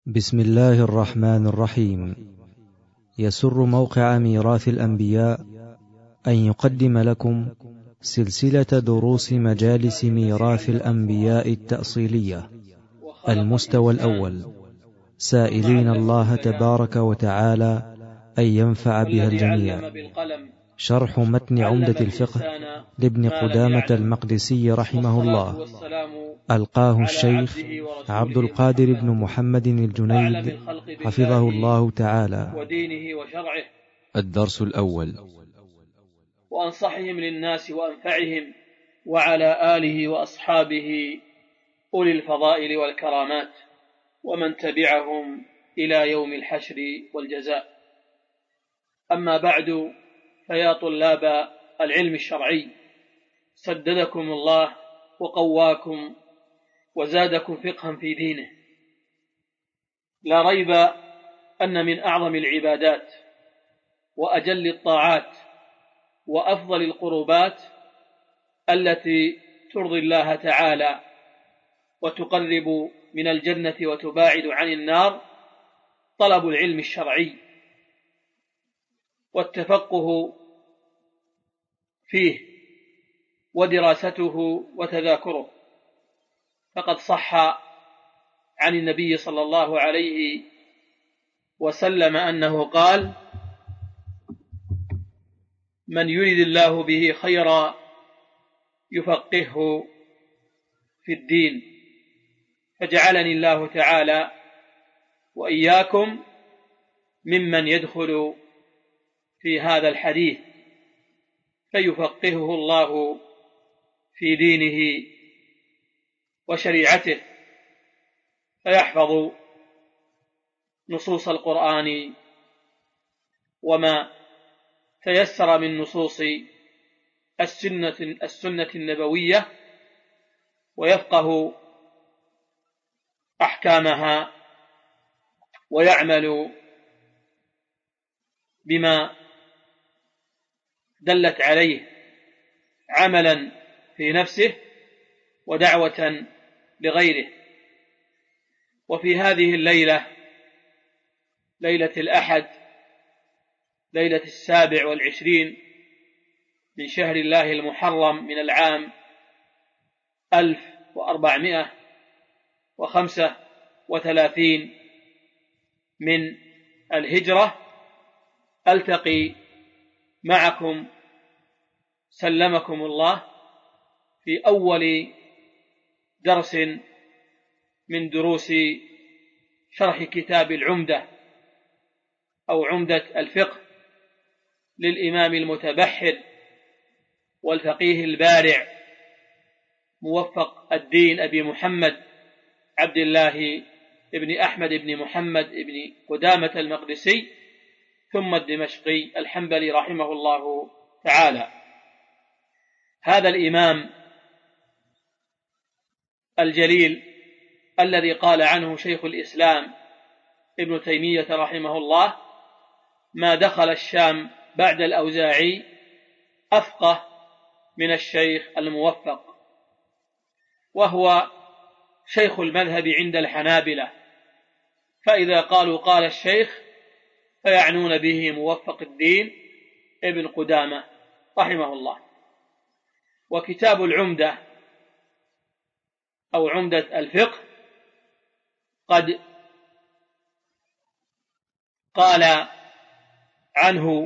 بسم الله الرحمن الرحيم. يسر موقع ميراث الأنبياء أن يقدم لكم سلسلة دروس مجالس ميراث الأنبياء التأصيلية المستوى الأول، سائلين الله تبارك وتعالى أن ينفع بها الجميع. شرح متن عمدة الفقه لابن قدامة المقدسي رحمه الله، ألقاه الشيخ عبد القادر بن محمد الجنيد حفظه الله تعالى. ودينه وشرعه. الدرس الأول: وأنصحهم للناس وأنفعهم، وعلى آله وأصحابه أولي الفضائل والكرامات، ومن تبعهم إلى يوم الحشر والجزاء. أما بعد، فيا طلاب العلم الشرعي، سددكم الله وقواكم وزادكم فقها في دينه. لا ريب أن من أعظم العبادات وأجل الطاعات وأفضل القربات التي ترضي الله تعالى وتقرب من الجنة وتباعد عن النار طلب العلم الشرعي والتفقه فيه ودراسته وتذاكره. فقد صح عن النبي صلى الله عليه وسلم أنه قال: من يرد الله به خيرا يفقهه في الدين. فجعلني الله تعالى وإياكم ممن يدخل في هذا الحديث فيفقهه الله في دينه وشريعته، فيحفظ نصوص القرآن وما تيسر من نصوص السنة النبوية، ويفقه أحكامها ويعمل بما دلت عليه عملا في نفسه ودعوة لغيره. وفي هذه الليلة، ليلة الأحد، ليلة 27 من شهر الله المحرم من العام 1435 من الهجرة، ألتقي معكم سلمكم الله في أول درس من دروس شرح كتاب العمدة أو عمدة الفقه للإمام المتبحر والفقيه البارع موفق الدين أبي محمد عبد الله ابن أحمد بن محمد ابن قدامة المقدسي ثم الدمشقي الحنبلي رحمه الله تعالى. هذا الإمام الجليل الذي قال عنه شيخ الإسلام ابن تيمية رحمه الله: ما دخل الشام بعد الأوزاعي أفقه من الشيخ الموفق، وهو شيخ المذهب عند الحنابلة، فإذا قالوا قال الشيخ فيعنون به موفق الدين ابن قدامة رحمه الله. وكتاب العمدة أو عمدة الفقه قد قال عنه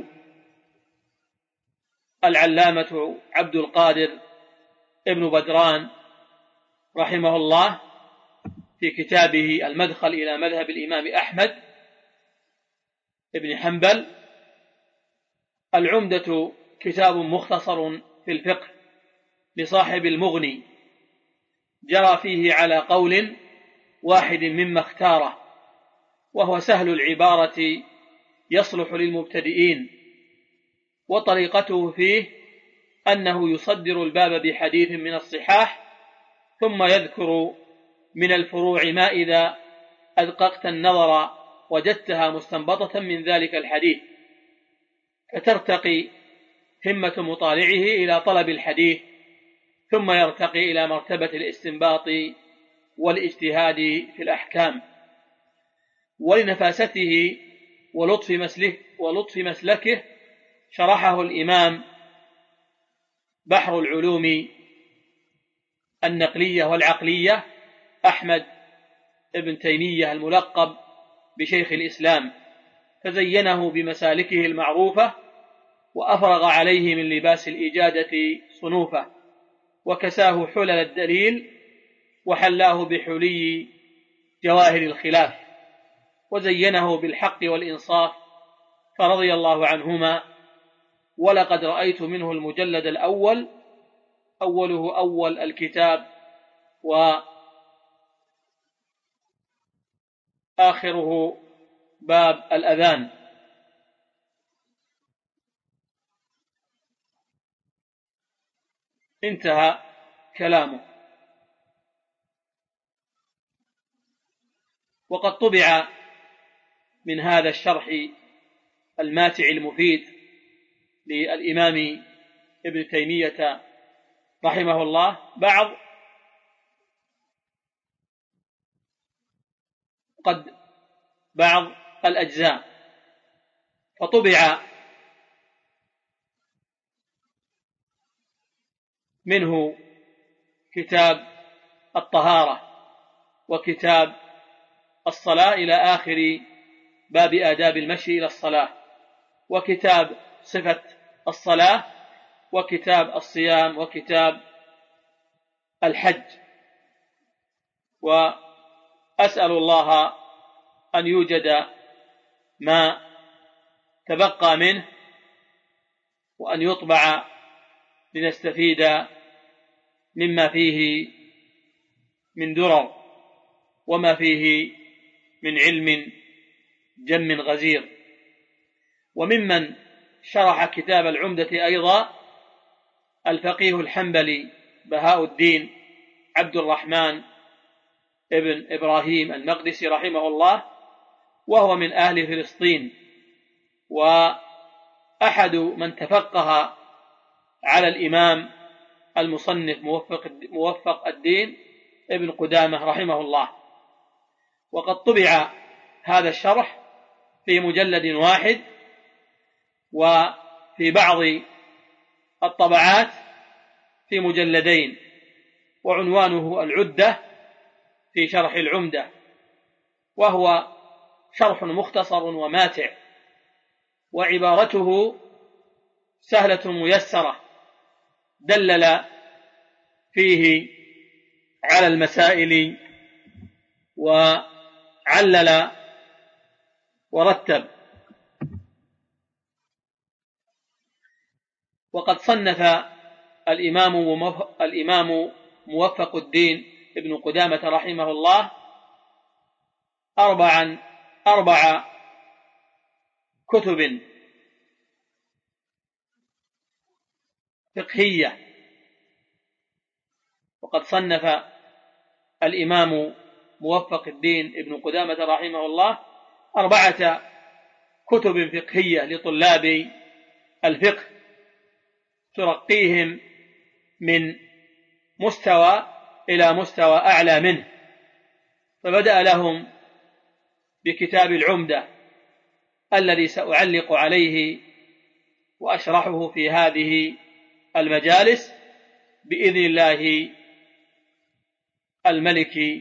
العلامة عبد القادر ابن بدران رحمه الله في كتابه المدخل إلى مذهب الإمام أحمد ابن حنبل: العمدة كتاب مختصر في الفقه لصاحب المغني، جرى فيه على قول واحد مما اختاره، وهو سهل العبارة يصلح للمبتدئين، وطريقته فيه أنه يصدر الباب بحديث من الصحاح، ثم يذكر من الفروع ما إذا أدققت النظر وجدتها مستنبطة من ذلك الحديث، فترتقي همة مطالعه إلى طلب الحديث، ثم يرتقي إلى مرتبة الاستنباط والاجتهاد في الأحكام. ولنفاسته ولطف مسلكه شرحه الإمام بحر العلوم النقلية والعقلية أحمد ابن تيمية الملقب بشيخ الإسلام، فزينه بمسالكه المعروفة وأفرغ عليه من لباس الإجادة صنوفه، وكساه حلل الدليل وحلاه بحلي جواهر الخلاف، وزينه بالحق والإنصاف، فرضي الله عنهما. ولقد رأيت منه المجلد الأول، أوله أول الكتاب وآخره باب الأذان. انتهى كلامه. وقد طبع من هذا الشرح الماتع المفيد للإمام ابن تيمية رحمه الله بعض الأجزاء، فطبع منه كتاب الطهارة وكتاب الصلاة إلى آخر باب آداب المشي إلى الصلاة، وكتاب صفة الصلاة، وكتاب الصيام، وكتاب الحج. وأسأل الله أن يوجد ما تبقى منه وأن يطبع لنستفيد مما فيه من درر وما فيه من علم جم غزير. وممن شرح كتاب العمدة أيضا الفقيه الحنبلي بهاء الدين عبد الرحمن ابن إبراهيم المقدسي رحمه الله، وهو من أهل فلسطين، وأحد من تفقه على الإمام المصنف موفق الدين ابن قدامة رحمه الله. وقد طبع هذا الشرح في مجلد واحد، وفي بعض الطبعات في مجلدين، وعنوانه العدة في شرح العمدة، وهو شرح مختصر وماتع، وعبارته سهلة ميسرة، دلل فيه على المسائل وعلل ورتب. وقد صنف الإمام موفق الدين ابن قدامة رحمه الله أربع كتب فقهية. وقد صنف الإمام موفق الدين ابن قدامة رحمه الله 4 كتب فقهية لطلاب الفقه، ترقيهم من مستوى إلى مستوى أعلى منه. فبدأ لهم بكتاب العمدة الذي سأعلق عليه وأشرحه في هذه المجالس بإذن الله الملك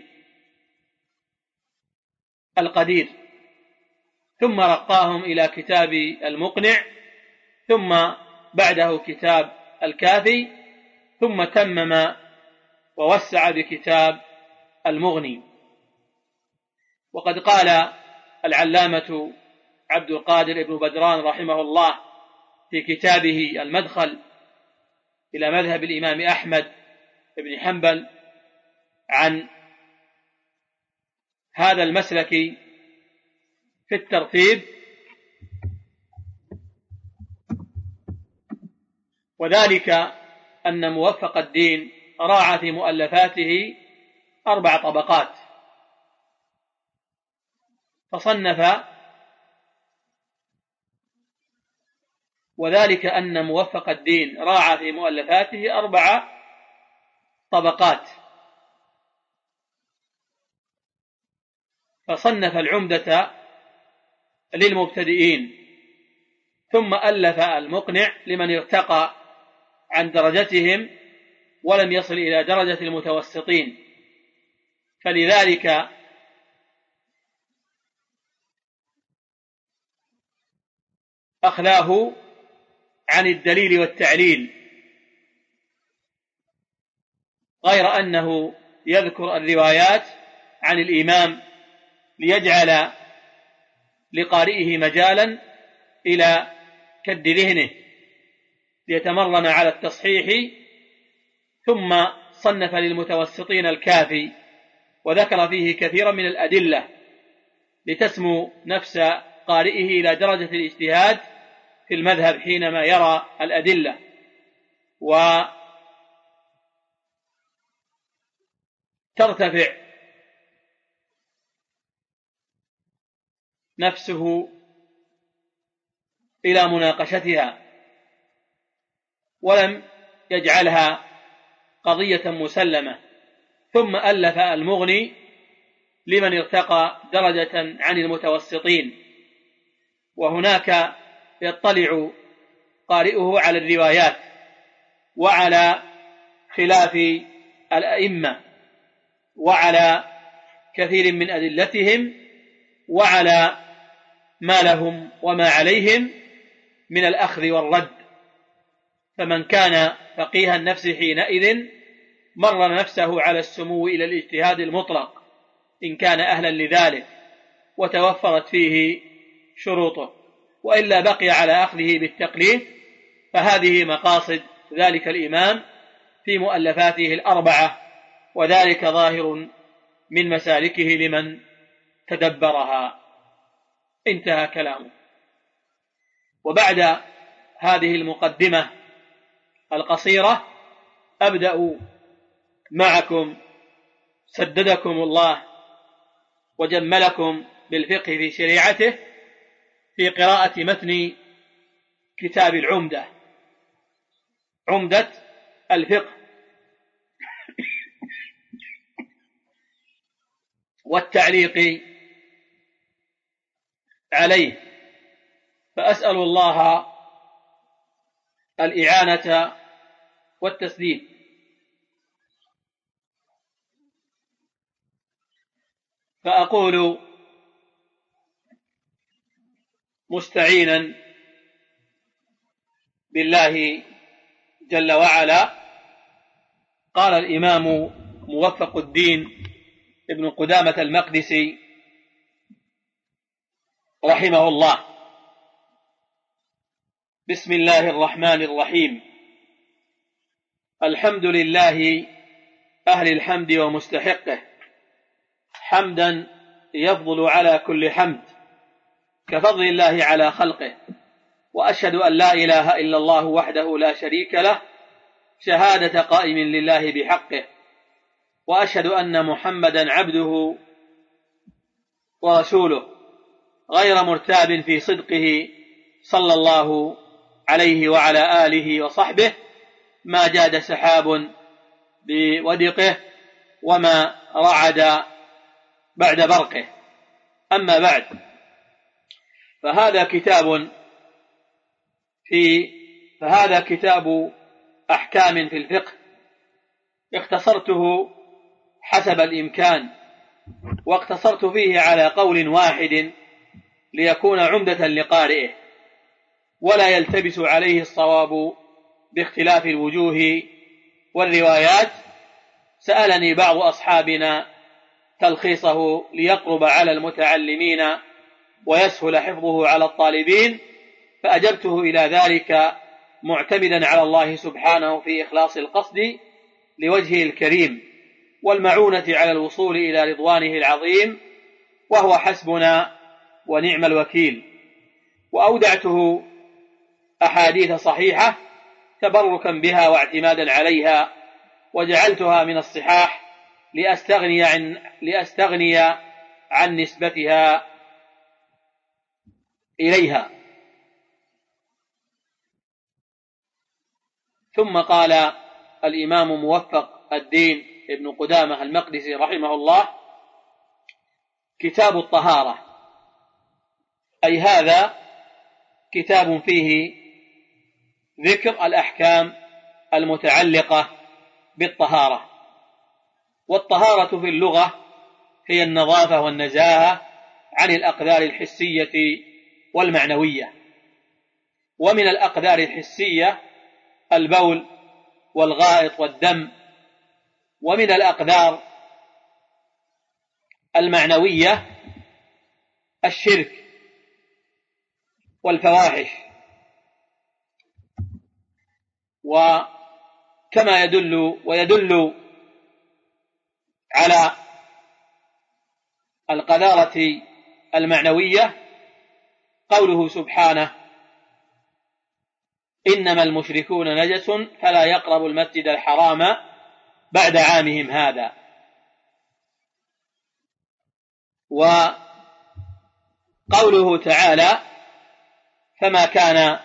القدير، ثم رقاهم إلى كتاب المقنع، ثم بعده كتاب الكافي، ثم تمم ووسع بكتاب المغني. وقد قال العلامة عبد القادر ابن بدران رحمه الله في كتابه المدخل إلى مذهب الإمام أحمد بن حنبل عن هذا المسلك في الترتيب: وذلك أن موفق الدين راعى في مؤلفاته 4 طبقات، فصنف. وذلك أن موفق الدين راعى في مؤلفاته 4 طبقات: فصنف العمدة للمبتدئين، ثم ألف المقنع لمن ارتقى عن درجتهم ولم يصل إلى درجة المتوسطين، فلذلك أخلاه عن الدليل والتعليل، غير أنه يذكر الروايات عن الإمام ليجعل لقارئه مجالا إلى كد ذهنه ليتمرن على التصحيح، ثم صنف للمتوسطين الكافي وذكر فيه كثيرا من الأدلة لتسمو نفس قارئه إلى درجة الاجتهاد في المذهب حينما يرى الأدلة، وترتفع نفسه إلى مناقشتها، ولم يجعلها قضية مسلمة. ثم ألف المغني لمن ارتقى درجة عن المتوسطين، وهناك يطلع قارئه على الروايات وعلى خلاف الأئمة وعلى كثير من أدلتهم وعلى ما لهم وما عليهم من الأخذ والرد. فمن كان فقيه النفس حينئذ مر نفسه على السمو إلى الاجتهاد المطلق إن كان أهلا لذلك وتوفرت فيه شروطه، وإلا بقي على أخذه بالتقليد. فهذه مقاصد ذلك الإمام في مؤلفاته الأربعة، وذلك ظاهر من مسالكه لمن تدبرها. انتهى كلامه. وبعد هذه المقدمة القصيرة أبدأ معكم سددكم الله وجملكم بالفقه في شريعته في قراءة متن كتاب العمدة، عمدة الفقه، والتعليق عليه. فأسأل الله الإعانة والتسديد. فأقول مستعينا بالله جل وعلا: قال الإمام موفق الدين ابن قدامة المقدسي رحمه الله: بسم الله الرحمن الرحيم. الحمد لله أهل الحمد ومستحقه، حمدا يفضل على كل حمد كفضل الله على خلقه، وأشهد أن لا إله إلا الله وحده لا شريك له شهادة قائم لله بحقه، وأشهد أن محمدا عبده ورسوله غير مرتاب في صدقه صلى الله عليه وعلى آله وصحبه، ما جاد سحاب بودقه وما رعد بعد برقه. أما بعد، فهذا كتاب أحكام في الفقه، اختصرته حسب الإمكان، واقتصرت فيه على قول واحد ليكون عمدة لقارئه ولا يلتبس عليه الصواب باختلاف الوجوه والروايات. سألني بعض أصحابنا تلخيصه ليقرب على المتعلمين ويسهل حفظه على الطالبين، فأجبته إلى ذلك معتمدا على الله سبحانه في إخلاص القصد لوجهه الكريم والمعونة على الوصول إلى رضوانه العظيم، وهو حسبنا ونعم الوكيل. وأودعته أحاديث صحيحة تبركا بها واعتمادا عليها، وجعلتها من الصحاح لأستغني عن نسبتها إليها. ثم قال الإمام موفق الدين ابن قدامة المقدسي رحمه الله: كتاب الطهارة، أي هذا كتاب فيه ذكر الأحكام المتعلقة بالطهارة. والطهارة في اللغة هي النظافة والنزاهة عن الأقدار الحسية والمعنوية. ومن الأقدار الحسية البول والغائط والدم، ومن الأقدار المعنوية الشرك والفواحش. وكما يدل على القذارة المعنوية قوله سبحانه: إنما المشركون نجس فلا يقربوا المسجد الحرام بعد عامهم هذا. وقوله تعالى: فما كان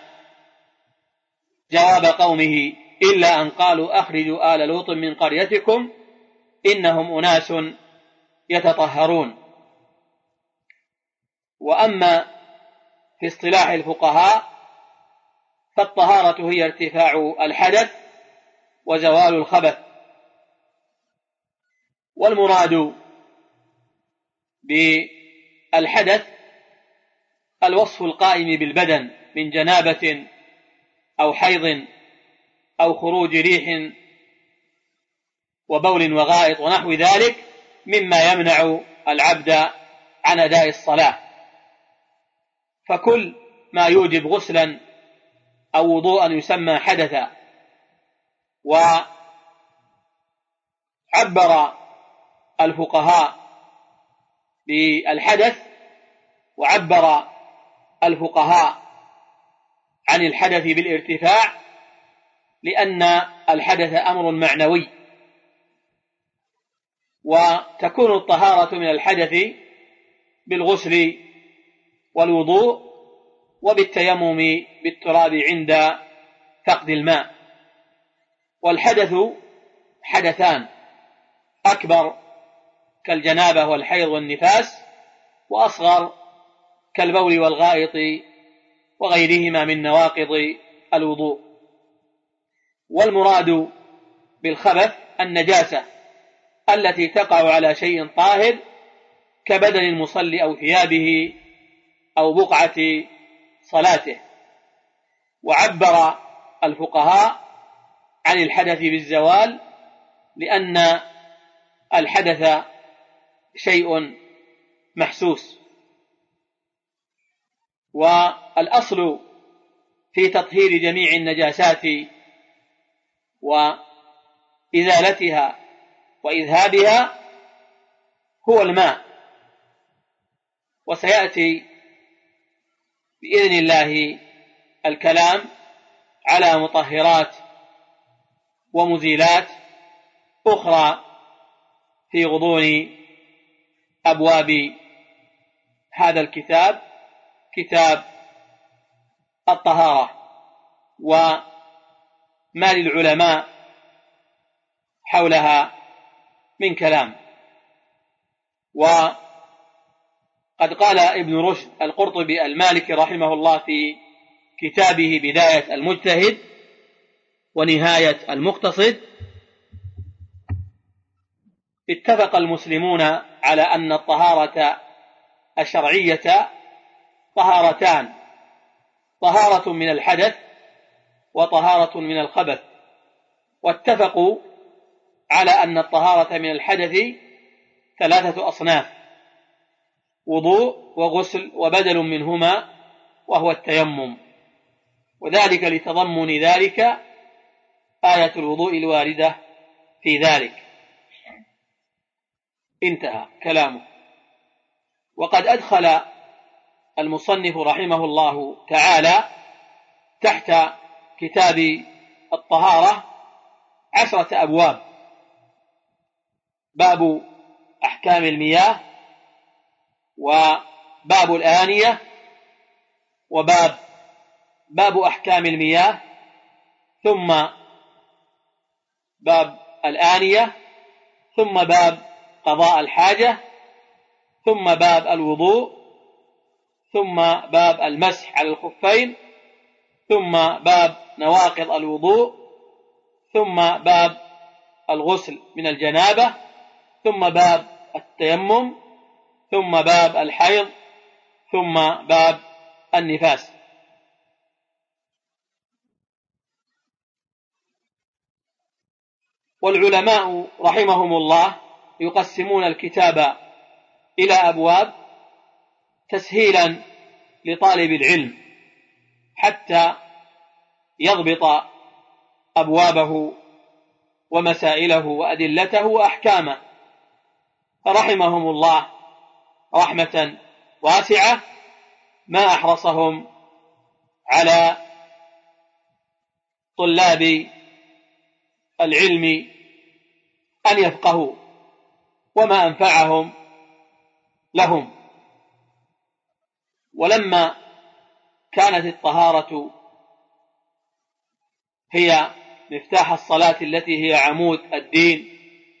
جواب قومه إلا أن قالوا أخرجوا آل لوط من قريتكم إنهم أناس يتطهرون. وأما في اصطلاح الفقهاء فالطهارة هي ارتفاع الحدث وزوال الخبث. والمراد بالحدث الوصف القائم بالبدن من جنابة أو حيض أو خروج ريح وبول وغائط ونحو ذلك مما يمنع العبد عن أداء الصلاة. فكل ما يوجب غسلا أو وضوءا يسمى حدثا. وعبر الفقهاء بالحدث، وعبر الفقهاء عن الحدث بالارتفاع، لأن الحدث أمر معنوي. وتكون الطهارة من الحدث بالغسل والوضوء وبالتيمم بالتراب عند فقد الماء. والحدث حدثان: أكبر كالجنابة والحيض والنفاس، وأصغر كالبول والغائط وغيرهما من نواقض الوضوء. والمراد بالخبث النجاسة التي تقع على شيء طاهر كبدن المصلي أو ثيابه أو بقعة صلاته. وعبر الفقهاء عن الحدث بالزوال، لأن الحدث شيء محسوس. والأصل في تطهير جميع النجاسات وإزالتها وإذهابها هو الماء. وسيأتي بإذن الله الكلام على مطهرات ومزيلات أخرى في غضون أبواب هذا الكتاب، كتاب الطهارة، وما للعلماء حولها من كلام. وقد قال ابن رشد القرطبي المالكي رحمه الله في كتابه بداية المجتهد ونهاية المقتصد: اتفق المسلمون على أن الطهارة الشرعية طهارتان: طهارة من الحدث وطهارة من الخبث. واتفقوا على أن الطهارة من الحدث 3 أصناف: وضوء وغسل وبدل منهما وهو التيمم، وذلك لتضمن ذلك آية الوضوء الواردة في ذلك. انتهى كلامه. وقد أدخل المصنف رحمه الله تعالى تحت كتاب الطهارة 10 أبواب: باب أحكام المياه، وباب الآنية، وباب أحكام المياه، ثم باب الآنية، ثم باب قضاء الحاجة، ثم باب الوضوء، ثم باب المسح على الخفين، ثم باب نواقض الوضوء، ثم باب الغسل من الجنابة، ثم باب التيمم، ثم باب الحيض، ثم باب النفاس. والعلماء رحمهم الله يقسمون الكتاب إلى أبواب تسهيلا لطالب العلم حتى يضبط أبوابه ومسائله وأدلته وأحكامه، فرحمهم الله رحمة واسعة ما أحرصهم على طلاب العلم أن يفقهوا وما أنفعهم لهم. ولما كانت الطهارة هي مفتاح الصلاة التي هي عمود الدين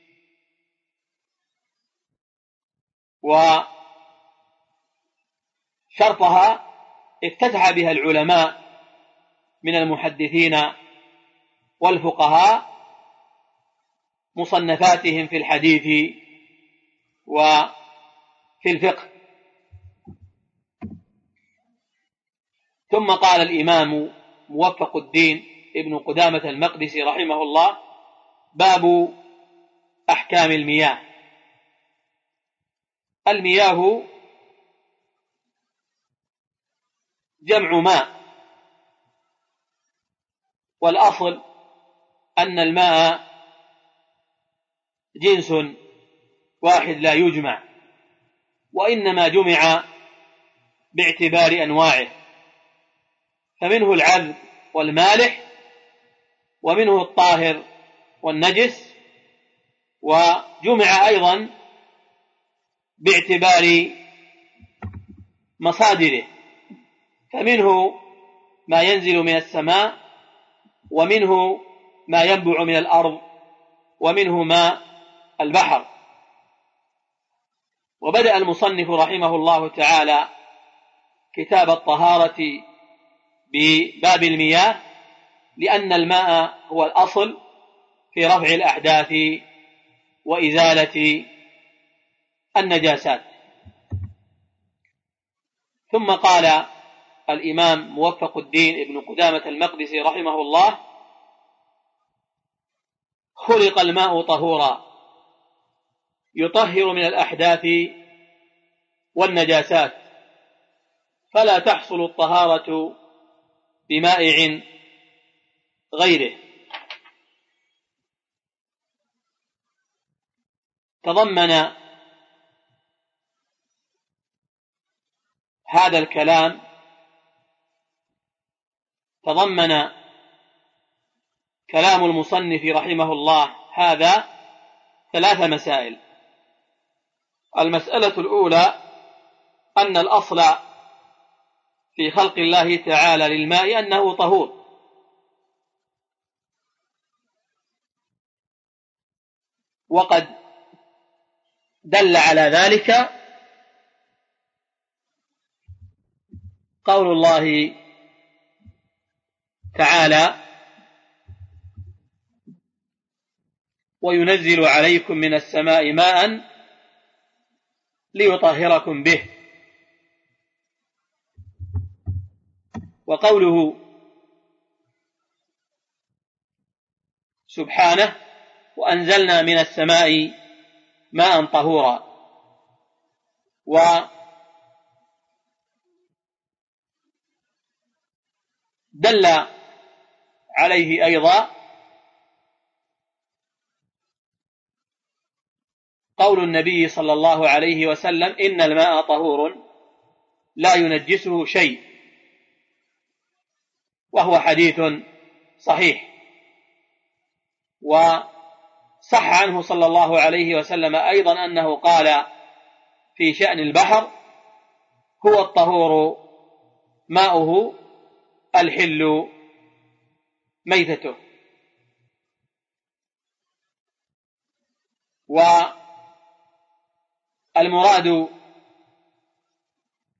وشرطها، افتتح بها العلماء من المحدثين والفقهاء مصنفاتهم في الحديث وفي الفقه. ثم قال الإمام موفق الدين ابن قدامة المقدسي رحمه الله: باب أحكام المياه. المياه جمع ماء، والأصل أن الماء جنس واحد لا يجمع، وإنما جمع باعتبار أنواعه، فمنه العذب والمالح، ومنه الطاهر والنجس، وجمع أيضا باعتبار مصادره، فمنه ما ينزل من السماء، ومنه ما ينبع من الأرض، ومنه ماء البحر. وبدأ المصنف رحمه الله تعالى كتاب الطهارة بباب المياه، لأن الماء هو الأصل في رفع الأحداث وإزالة النجاسات. ثم قال الإمام موفق الدين ابن قدامة المقدسي رحمه الله: خلق الماء طهورا يطهر من الأحداث والنجاسات، فلا تحصل الطهارة بمائع غيره. تضمن هذا الكلام كلام المصنف رحمه الله هذا 3 مسائل. المسألة الأولى أن الأصل في خلق الله تعالى للماء أنه طهور، وقد دل على ذلك قول الله تعالى: وينزل عليكم من السماء ماء ليطهركم به. وقوله سبحانه: وأنزلنا من السماء ماء طهورا. ودل عليه أيضا قول النبي صلى الله عليه وسلم: إن الماء طهور لا ينجسه شيء، وهو حديث صحيح. وصح عنه صلى الله عليه وسلم أيضا أنه قال في شأن البحر: هو الطهور ماؤه الحل ميتته. والمراد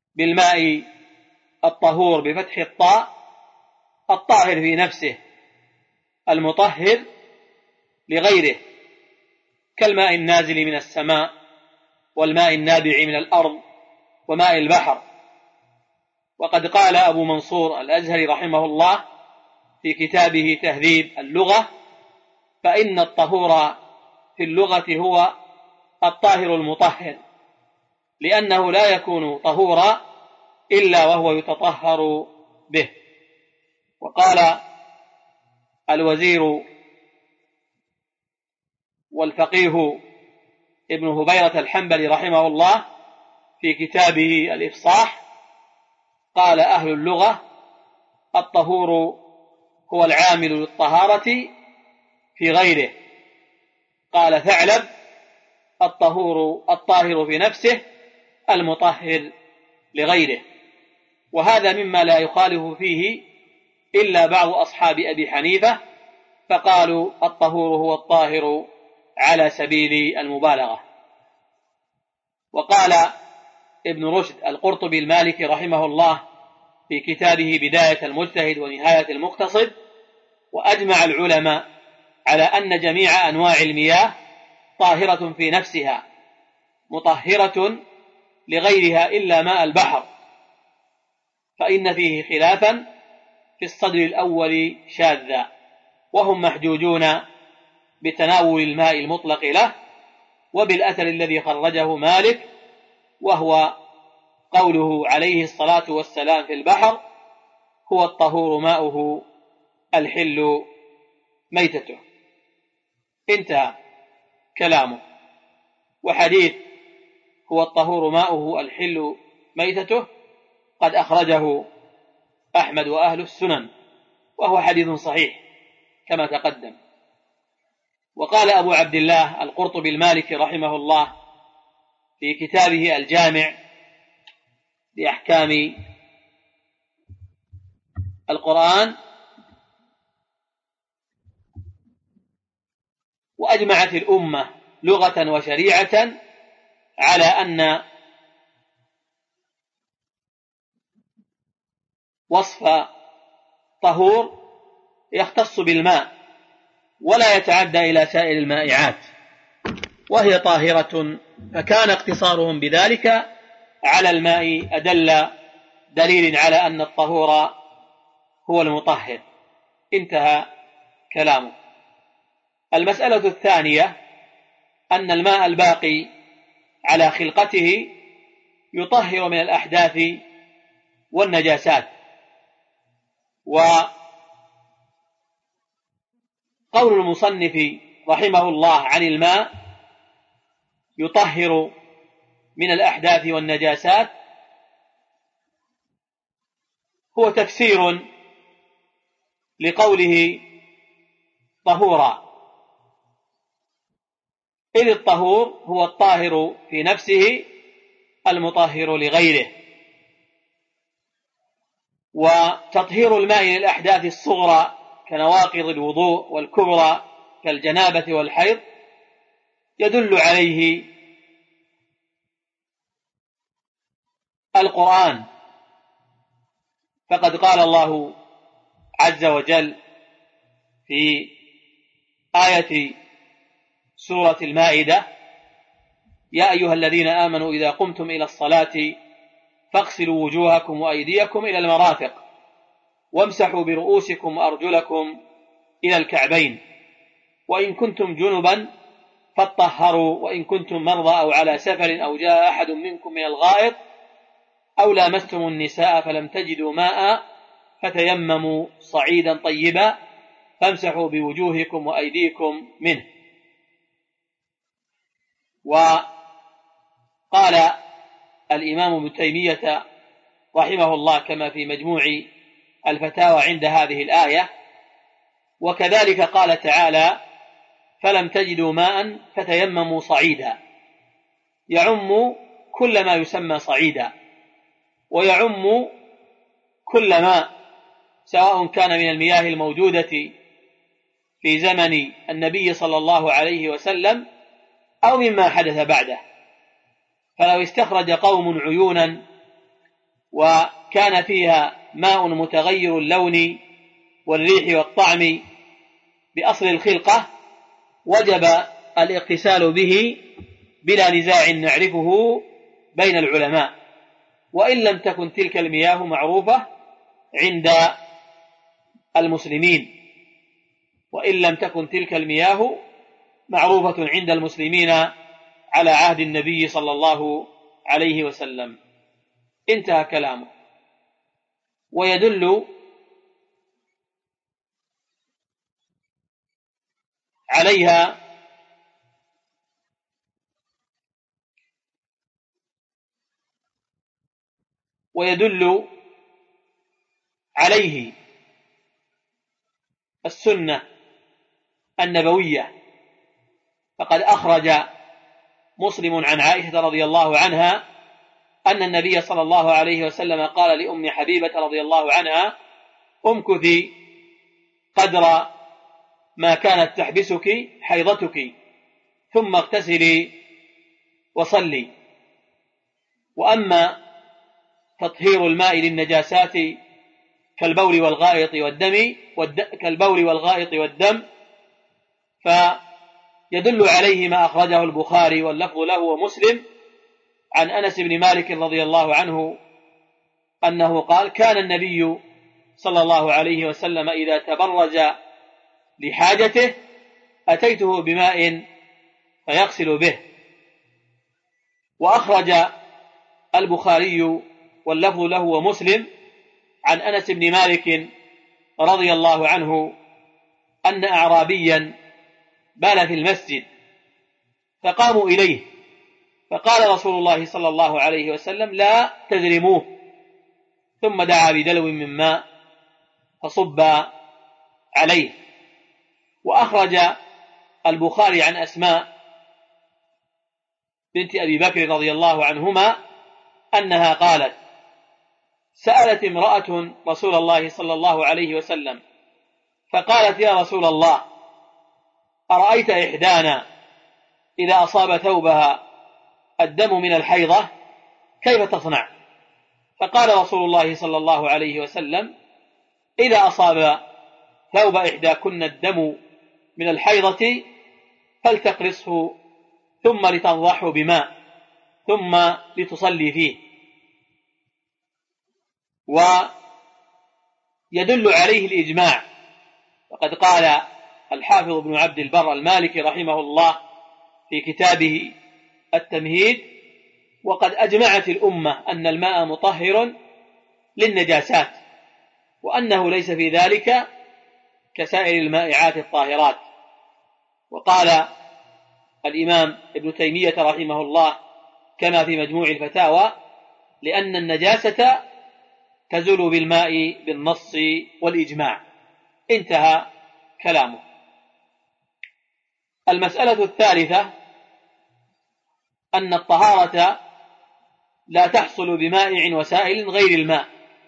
بالماء الطهور بفتح الطاء الطاهر في نفسه المطهر لغيره، كالماء النازل من السماء والماء النابع من الأرض وماء البحر. وقد قال أبو منصور الأزهري رحمه الله في كتابه تهذيب اللغة: فإن الطهور في اللغة هو الطاهر المطهر، لأنه لا يكون طهورا إلا وهو يتطهر به. وقال الوزير والفقيه ابن هبيرة الحنبلي رحمه الله في كتابه الإفصاح: قال أهل اللغة: الطهور هو العامل للطهارة في غيره. قال ثعلب: الطاهر في نفسه المطهر لغيره. وهذا مما لا يخالف فيه إلا بعض أصحاب أبي حنيفة، فقالوا الطهور هو الطاهر على سبيل المبالغة. وقال ابن رشد القرطبي المالكي رحمه الله في كتابه بداية المجتهد ونهاية المقتصد: وأجمع العلماء على أن جميع أنواع المياه طاهرة في نفسها مطهرة لغيرها إلا ماء البحر، فإن فيه خلافا في الصدر الأول شاذا، وهم محجوجون بتناول الماء المطلق له وبالأثر الذي خرجه مالك، وهو قوله عليه الصلاة والسلام في البحر: هو الطهور ماؤه الحل ميتته. انتهى كلامه. وحديث هو الطهور ماؤه الحل ميتته قد أخرجه أحمد وأهل السنن، وهو حديث صحيح كما تقدم. وقال أبو عبد الله القرطبي المالكي رحمه الله في كتابه الجامع لأحكام القرآن: وأجمعت الأمة لغة وشريعة على أن وصف طهور يختص بالماء ولا يتعدى إلى سائر المائعات، وهي طاهرة، فكان اقتصارهم بذلك على الماء أدل دليل على أن الطهور هو المطهر. انتهى كلامه. المسألة الثانية أن الماء الباقي على خلقته يطهر من الأحداث والنجاسات. وقول المصنف رحمه الله عن الماء يطهر من الأحداث والنجاسات هو تفسير لقوله طهورا، إذ الطهور هو الطاهر في نفسه المطهر لغيره. وتطهير الماء للأحداث الصغرى كنواقض الوضوء والكبرى كالجنابة والحيض يدل عليه القرآن، فقد قال الله عز وجل في آية سورة المائدة: يا أيها الذين آمنوا إذا قمتم إلى الصلاة فاغسلوا وجوهكم وأيديكم إلى المرافق وامسحوا برؤوسكم وأرجلكم إلى الكعبين وإن كنتم جنبا فاطهروا وإن كنتم مرضى أو على سفر أو جاء أحد منكم من الغائط أو لامستم النساء فلم تجدوا ماء فتيمموا صعيدا طيبا فامسحوا بوجوهكم وأيديكم منه. وقال الإمام ابن تيمية رحمه الله كما في مجموع الفتاوى عند هذه الآية: وكذلك قال تعالى: فلم تجدوا ماء فتيمموا صعيدا، يعم كل ما يسمى صعيدا، ويعم كل ماء سواء كان من المياه الموجودة في زمن النبي صلى الله عليه وسلم أو مما حدث بعده. فلو استخرج قوم عيونا وكان فيها ماء متغير اللون والريح والطعم بأصل الخلقة وجب الاغتسال به بلا نزاع نعرفه بين العلماء، وإن لم تكن تلك المياه معروفة عند المسلمين، عند المسلمين على عهد النبي صلى الله عليه وسلم. انتهى كلامه. ويدل عليه السنة النبوية، فقد أخرج مسلم عن عائشة رضي الله عنها أن النبي صلى الله عليه وسلم قال لأم حبيبة رضي الله عنها: امكثي قدر ما كانت تحبسك حيضتك ثم اغتسلي وصلي. وأما تطهير الماء للنجاسات كالبول والغائط والدم فيدل عليه ما أخرجه البخاري واللفظ له ومسلم عن أنس بن مالك رضي الله عنه أنه قال: كان النبي صلى الله عليه وسلم إذا تبرز لحاجته أتيته بماء فيغسل به. وأخرج البخاري واللفظ له ومسلم عن أنس بن مالك رضي الله عنه أن أعرابيا بال في المسجد فقاموا إليه فقال رسول الله صلى الله عليه وسلم: لا تذرموه. ثم دعا بدلو من ماء فصب عليه. وأخرج البخاري عن أسماء بنت أبي بكر رضي الله عنهما أنها قالت: سألت امرأة رسول الله صلى الله عليه وسلم فقالت: يا رسول الله، أرأيت إحدانا إذا أصاب ثوبها الدم من الحيضة كيف تصنع؟ فقال رسول الله صلى الله عليه وسلم: إذا أصاب ثوب إحداكن الدم من الحيضة فلتقرصه ثم لتنضحه بماء ثم لتصلي فيه. ويدل عليه الإجماع، وقد قال الحافظ ابن عبد البر المالكي رحمه الله في كتابه التمهيد: وقد أجمعت الأمة أن الماء مطهر للنجاسات، وأنه ليس في ذلك كسائر المائعات الطاهرات. وقال الإمام ابن تيمية رحمه الله كما في مجموع الفتاوى: لأن النجاسة تزول بالماء بالنص والإجماع. انتهى كلامه. المسألة الثالثة أن الطهارة لا تحصل بمائع وسائل غير الماء.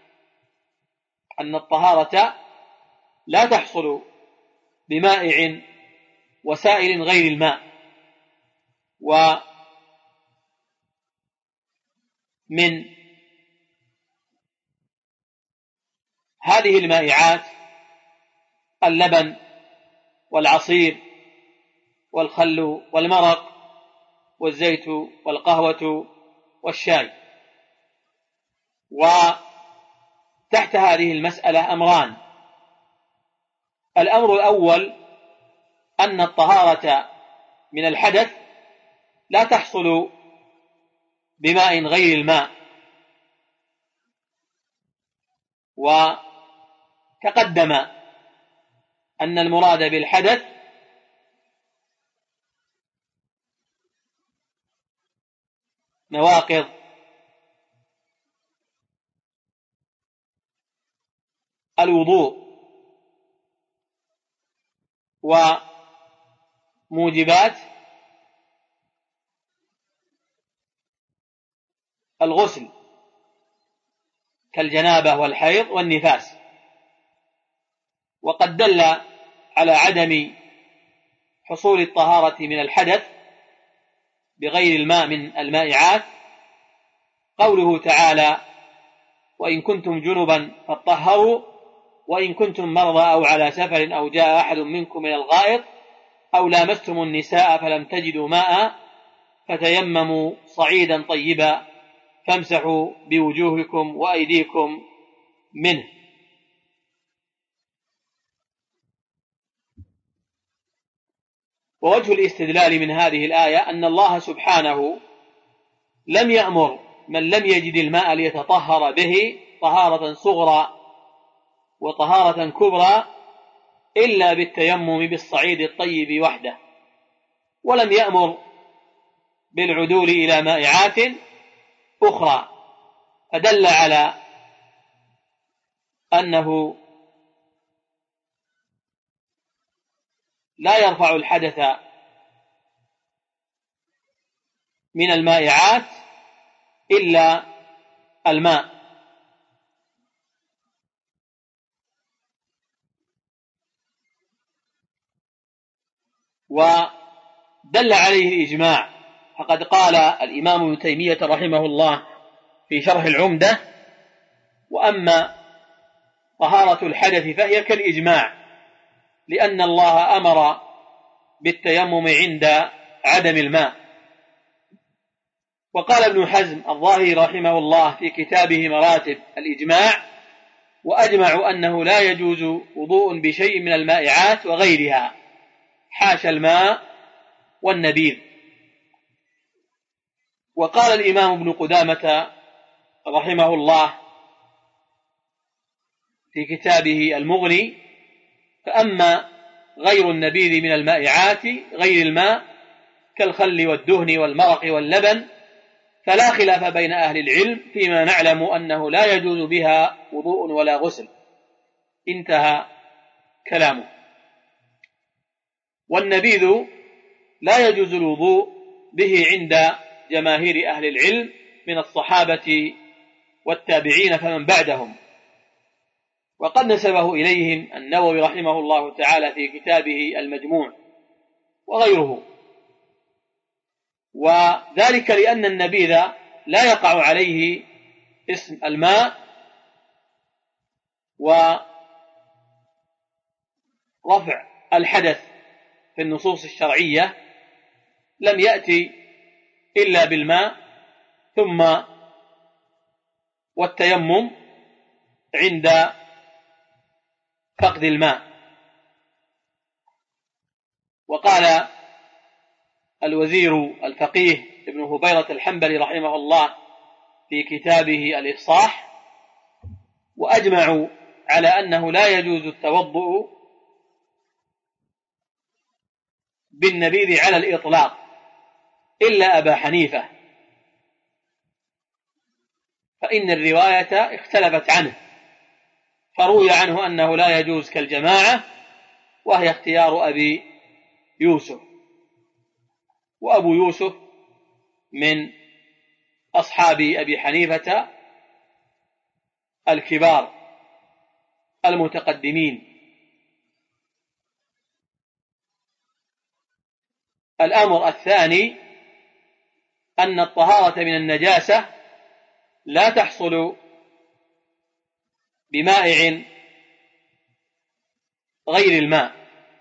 لا تحصل بمائع وسائل غير الماء. ومن هذه المائعات اللبن والعصير والخل والمرق والزيت والقهوة والشاي. وتحت هذه المسألة أمران: الأمر الأول أن الطهارة من الحدث لا تحصل بماء غير الماء، وتقدم أن المراد بالحدث نواقض الوضوء وموجبات الغسل كالجنابة والحيض والنفاس. وقد دل على عدم حصول الطهارة من الحدث بغير الماء من المائعات قوله تعالى: وإن كنتم جنبا فاطهروا وإن كنتم مرضى أو على سفر أو جاء أحد منكم من الغائط أو لامستم النساء فلم تجدوا ماء فتيمموا صعيدا طيبا فامسحوا بوجوهكم وأيديكم منه. ووجه الاستدلال من هذه الآية أن الله سبحانه لم يأمر من لم يجد الماء ليتطهر به طهارة صغرى وطهارة كبرى إلا بالتيمم بالصعيد الطيب وحده، ولم يأمر بالعدول إلى مائعات أخرى، فدل على أنه لا يرفع الحدث من المائعات إلا الماء. ودل عليه الإجماع، فقد قال الإمام ابن تيمية رحمه الله في شرح العمدة: وأما طهارة الحدث فهي كالإجماع، لأن الله أمر بالتيمم عند عدم الماء. وقال ابن حزم الظاهري رحمه الله في كتابه مراتب الإجماع: وأجمعوا أنه لا يجوز وضوء بشيء من المائعات وغيرها حاشا الماء والنبيذ. وقال الإمام ابن قدامة رحمه الله في كتابه المغني: فأما غير النبيذ من المائعات غير الماء كالخل والدهن والمرق واللبن فلا خلاف بين أهل العلم فيما نعلم أنه لا يجوز بها وضوء ولا غسل. انتهى كلامه. والنبيذ لا يجوز الوضوء به عند جماهير أهل العلم من الصحابة والتابعين فمن بعدهم، وقد نسبه إليهم النووي رحمه الله تعالى في كتابه المجموع وغيره، وذلك لأن النبيذ لا يقع عليه اسم الماء، ورفع الحدث في النصوص الشرعية لم يأتي إلا بالماء ثم والتيمم عند فقد الماء. وقال الوزير الفقيه ابن هبيرة الحنبلي رحمه الله في كتابه الإفصاح: وأجمعوا على أنه لا يجوز التوضؤ بالنبيذ على الإطلاق إلا أبا حنيفة، فإن الرواية اختلفت عنه، فروي عنه أنه لا يجوز كالجماعة، وهي اختيار أبي يوسف. وأبو يوسف من أصحاب أبي حنيفة الكبار المتقدمين. الأمر الثاني أن الطهارة من النجاسة لا تحصل بمائع غير الماء،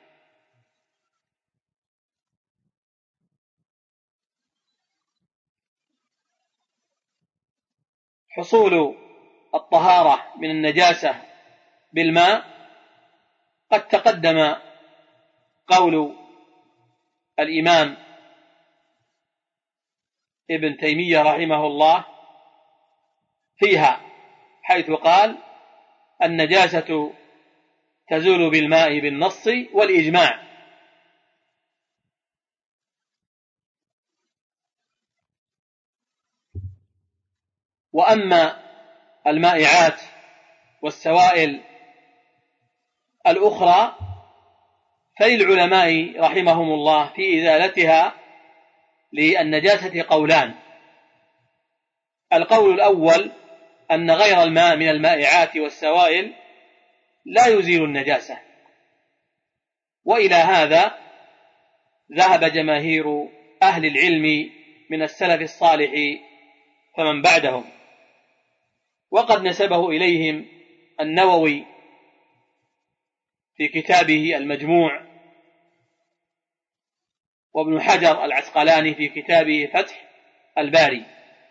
حصول الطهارة من النجاسة بالماء قد تقدم قول الإمام ابن تيمية رحمه الله فيها، حيث قال: النجاسة تزول بالماء بالنص والإجماع. وأما المائعات والسوائل الأخرى فللعلماء رحمهم الله في إزالتها للنجاسة قولان: القول الأول أن غير الماء من المائعات والسوائل لا يزيل النجاسة، وإلى هذا ذهب جماهير أهل العلم من السلف الصالح فمن بعدهم. وقد نسبه إليهم النووي في كتابه المجموع، وابن حجر العسقلاني في كتابه فتح الباري.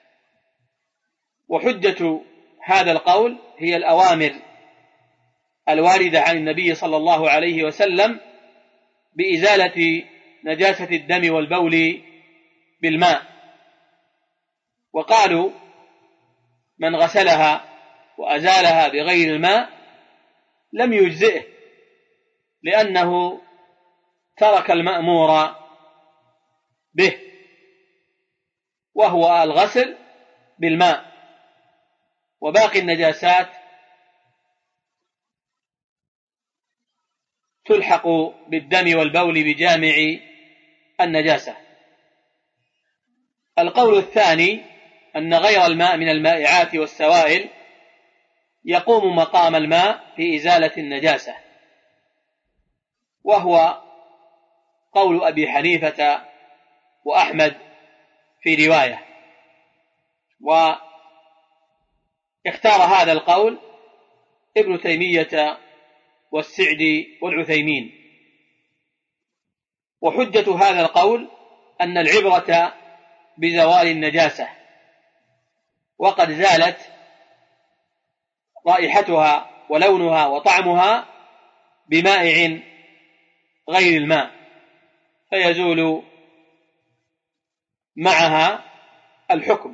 وحجة هذا القول هي الأوامر الواردة عن النبي صلى الله عليه وسلم بإزالة نجاسة الدم والبول بالماء. وقالوا من غسلها وأزالها بغير الماء لم يجزئه، لأنه ترك المأمور به، وهو الغسل بالماء، وباقي النجاسات تلحق بالدم والبول بجامع النجاسة. القول الثاني أن غير الماء من المائعات والسوائل يقوم مقام الماء في إزالة النجاسة، وهو قول أبي حنيفة وأحمد في رواية. واختار هذا القول ابن تيمية والسعدي والعثيمين. وحجة هذا القول أن العبرة بزوال النجاسة، وقد زالت رائحتها ولونها وطعمها بمائع غير الماء، فيزول معها الحكم.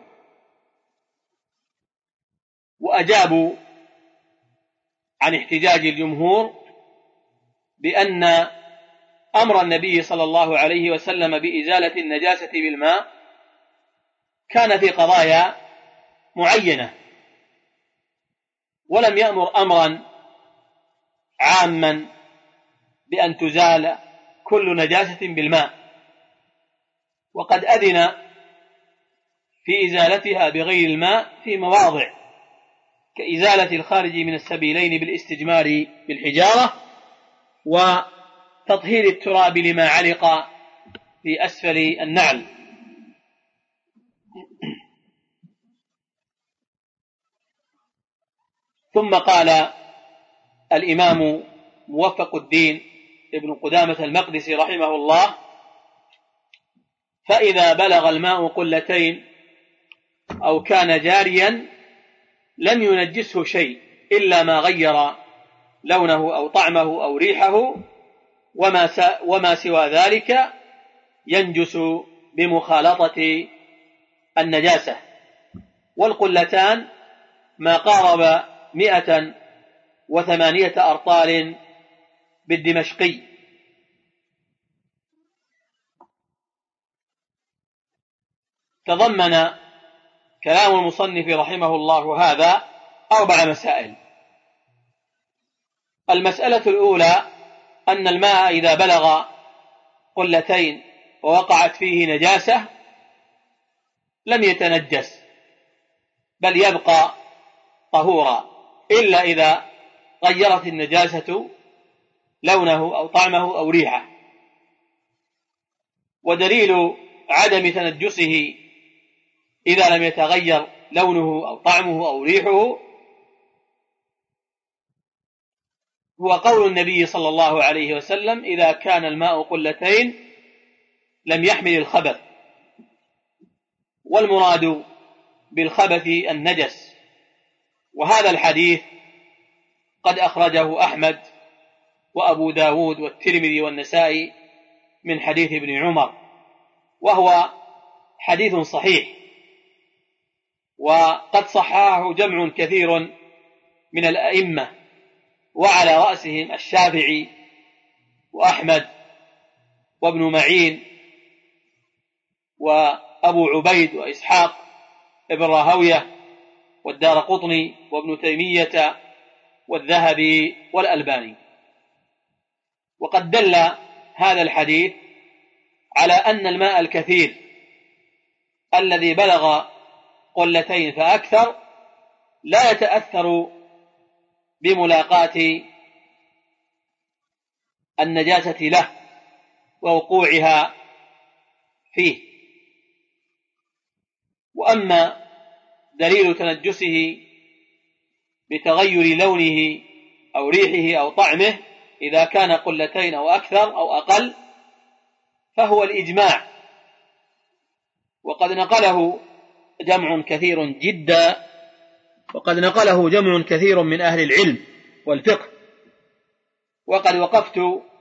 وأجابوا عن احتجاج الجمهور بأن أمر النبي صلى الله عليه وسلم بإزالة النجاسة بالماء كان في قضايا معينة، ولم يأمر أمرا عاما بأن تزال كل نجاسة بالماء، وقد أذن في إزالتها بغير الماء في مواضع، كإزالة الخارج من السبيلين بالاستجمار بالحجارة، وتطهير التراب لما علق في أسفل النعل. ثم قال الإمام موفق الدين ابن قدامة المقدسي رحمه الله: فإذا بلغ الماء قلتين أو كان جاريا لم ينجسه شيء إلا ما غير لونه أو طعمه أو ريحه، وما سوى ذلك ينجس بمخالطة النجاسة. والقلتان ما قارب 108 أرطال بالدمشقي. تضمن كلام المصنف رحمه الله هذا 4 مسائل. المسألة الأولى أن الماء إذا بلغ قلتين ووقعت فيه نجاسة لم يتنجس، بل يبقى طهورا، إلا إذا غيرت النجاسة لونه أو طعمه أو ريحه. ودليل عدم تنجسه إذا لم يتغير لونه أو طعمه أو ريحه هو قول النبي صلى الله عليه وسلم: إذا كان الماء قلتين لم يحمل الخبث. والمراد بالخبث النجس. وهذا الحديث قد أخرجه أحمد وأبو داود والترمذي والنسائي من حديث ابن عمر، وهو حديث صحيح، وقد صححه جمع كثير من الأئمة، وعلى رأسهم الشافعي وأحمد وابن معين وأبو عبيد وإسحاق ابن راهوية والدارقطني وابن تيمية والذهبي والألباني. وقد دل هذا الحديث على أن الماء الكثير الذي بلغ قلتين فأكثر لا يتأثر بملاقاة النجاسة له ووقوعها فيه. وأما دليل تنجسه بتغير لونه أو ريحه أو طعمه إذا كان قلتين أو أكثر أو أقل فهو الإجماع. وقد نقله جمع كثير جدا، وقد نقله جمع كثير من أهل العلم والفقه، وقد وقفت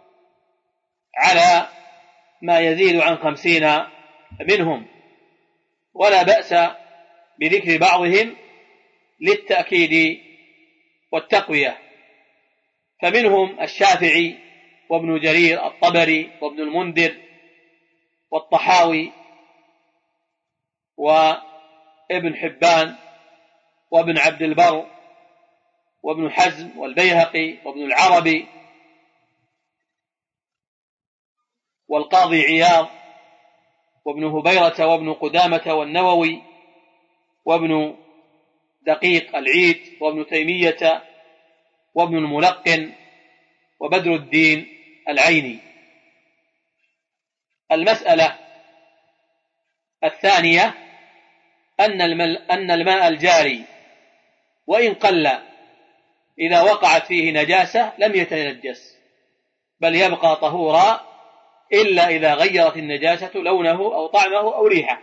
على ما يزيد عن 50 منهم، ولا بأس بذكر بعضهم للتأكيد والتقوية. فمنهم الشافعي وابن جرير الطبري وابن المنذر والطحاوي وابن حبان وابن عبد البر وابن حزم والبيهقي وابن العربي والقاضي عياض وابن هبيرة وابن قدامة والنووي وابن دقيق العيد وابن تيمية وابن الملقن وبدر الدين العيني. المسألة الثانية أن الماء الجاري وإن قل إذا وقعت فيه نجاسة لم يتنجس، بل يبقى طهورا إلا إذا غيرت النجاسة لونه أو طعمه أو ريحه.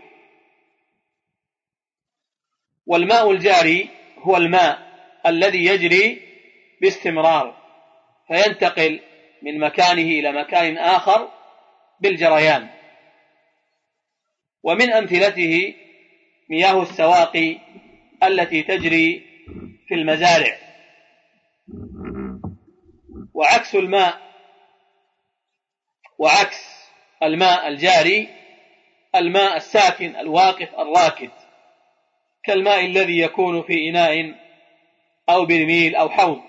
والماء الجاري هو الماء الذي يجري باستمرار فينتقل من مكانه إلى مكان آخر بالجريان. ومن أمثلته مياه السواقي التي تجري في المزارع. وعكس الماء الجاري الماء الساكن الواقف الراكد، كالماء الذي يكون في إناء أو برميل أو حوض.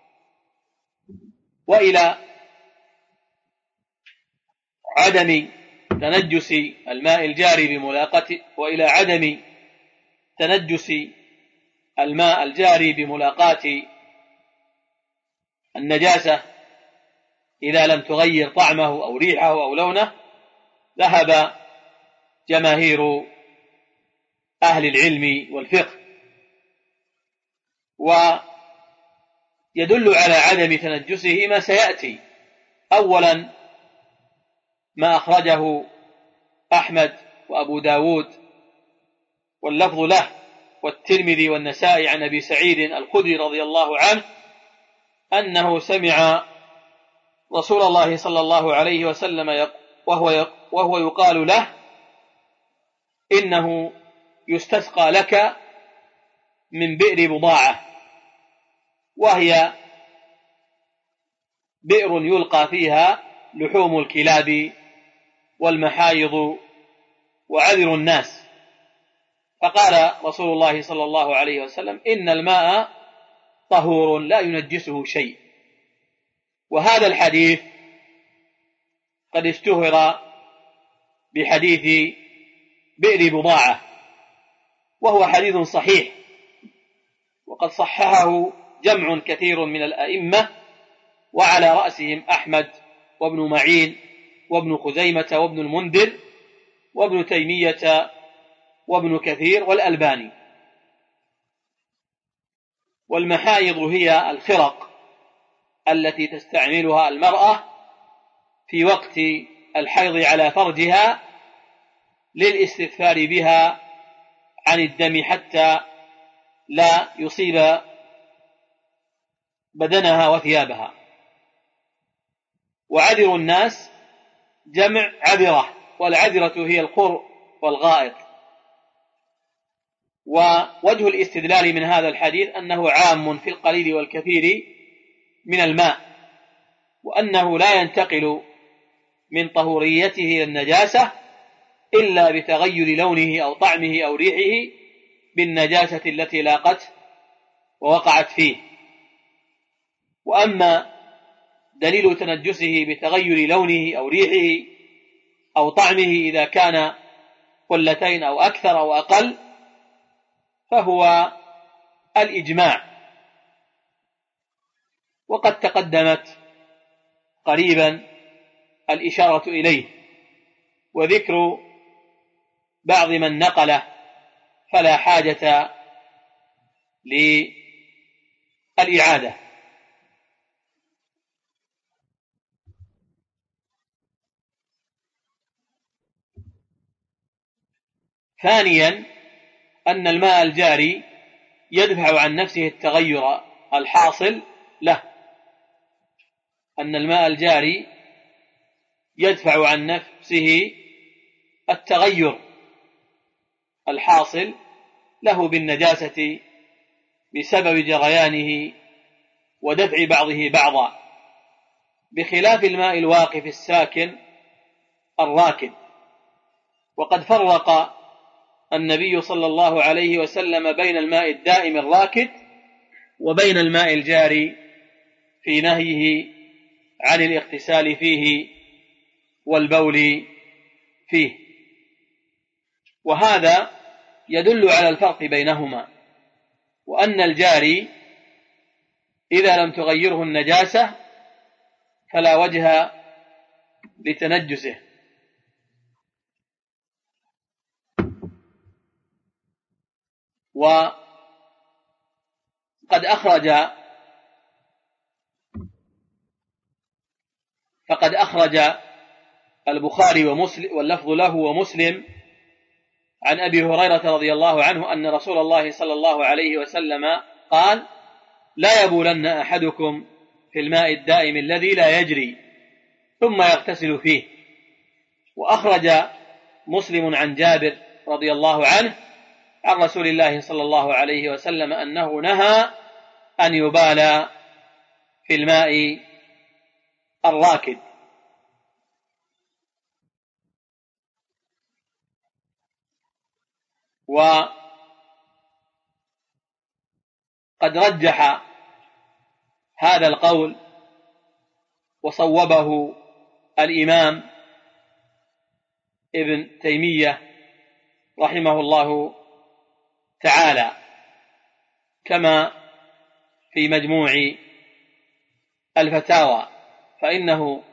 وإلى عدم تنجس الماء الجاري وإلى عدم تنجس الماء الجاري بملاقاة النجاسة إذا لم تغير طعمه أو ريحه أو لونه ذهب جماهير أهل العلم والفقه. ويدل على عدم تنجسه ما سيأتي. أولا ما أخرجه أحمد وأبو داود واللفظ له والترمذي والنسائي عن أبي سعيد الخدري رضي الله عنه أنه سمع رسول الله صلى الله عليه وسلم وهو يقال له إنه يستسقى لك من بئر بضاعة، وهي بئر يلقى فيها لحوم الكلاب والمحايض وعذر الناس. فقال رسول الله صلى الله عليه وسلم إن الماء طهور لا ينجسه شيء. وهذا الحديث قد اشتهر بحديث بئر بضاعة، وهو حديث صحيح، وقد صححه جمع كثير من الأئمة، وعلى رأسهم أحمد وابن معين وابن خزيمة وابن المنذر وابن تيمية وابن كثير والألباني. والمحايض هي الخرق التي تستعملها المرأة في وقت الحيض على فرجها للاستغفار بها عن الدم حتى لا يصيب بدنها وثيابها. وعذر الناس جمع عذرة، والعذرة هي القرء والغائط. ووجه الاستدلال من هذا الحديث أنه عام في القليل والكثير من الماء، وأنه لا ينتقل من طهوريته إلى النجاسة إلا بتغير لونه أو طعمه أو ريحه بالنجاسة التي لاقته ووقعت فيه. وأما دليل تنجسه بتغير لونه أو ريحه أو طعمه إذا كان قلتين أو أكثر أو أقل فهو الإجماع. وقد تقدمت قريبا الإشارة إليه وذكر بعض من نقله، فلا حاجة الإعادة. ثانيا أن الماء الجاري يدفع عن نفسه التغير الحاصل له، أن الماء الجاري يدفع عن نفسه التغير الحاصل له بالنجاسة بسبب جريانه ودفع بعضه بعضا، بخلاف الماء الواقف الساكن الراكد. وقد فرق النبي صلى الله عليه وسلم بين الماء الدائم الراكد وبين الماء الجاري في نهيه عن الاغتسال فيه والبول فيه، وهذا يدل على الفرق بينهما، وأن الجاري إذا لم تغيره النجاسة فلا وجه لتنجسه، وقد أخرج البخاري ومسلم واللفظ له ومسلم عن أبي هريرة رضي الله عنه أن رسول الله صلى الله عليه وسلم قال: لا يبولن أحدكم في الماء الدائم الذي لا يجري ثم يغتسل فيه. وأخرج مسلم عن جابر رضي الله عنه عن رسول الله صلى الله عليه وسلم أنه نهى أن يبال في الماء الراكد. وقد رجح هذا القول وصوبه الإمام ابن تيمية رحمه الله تعالى، كما في مجموع الفتاوى، فإنه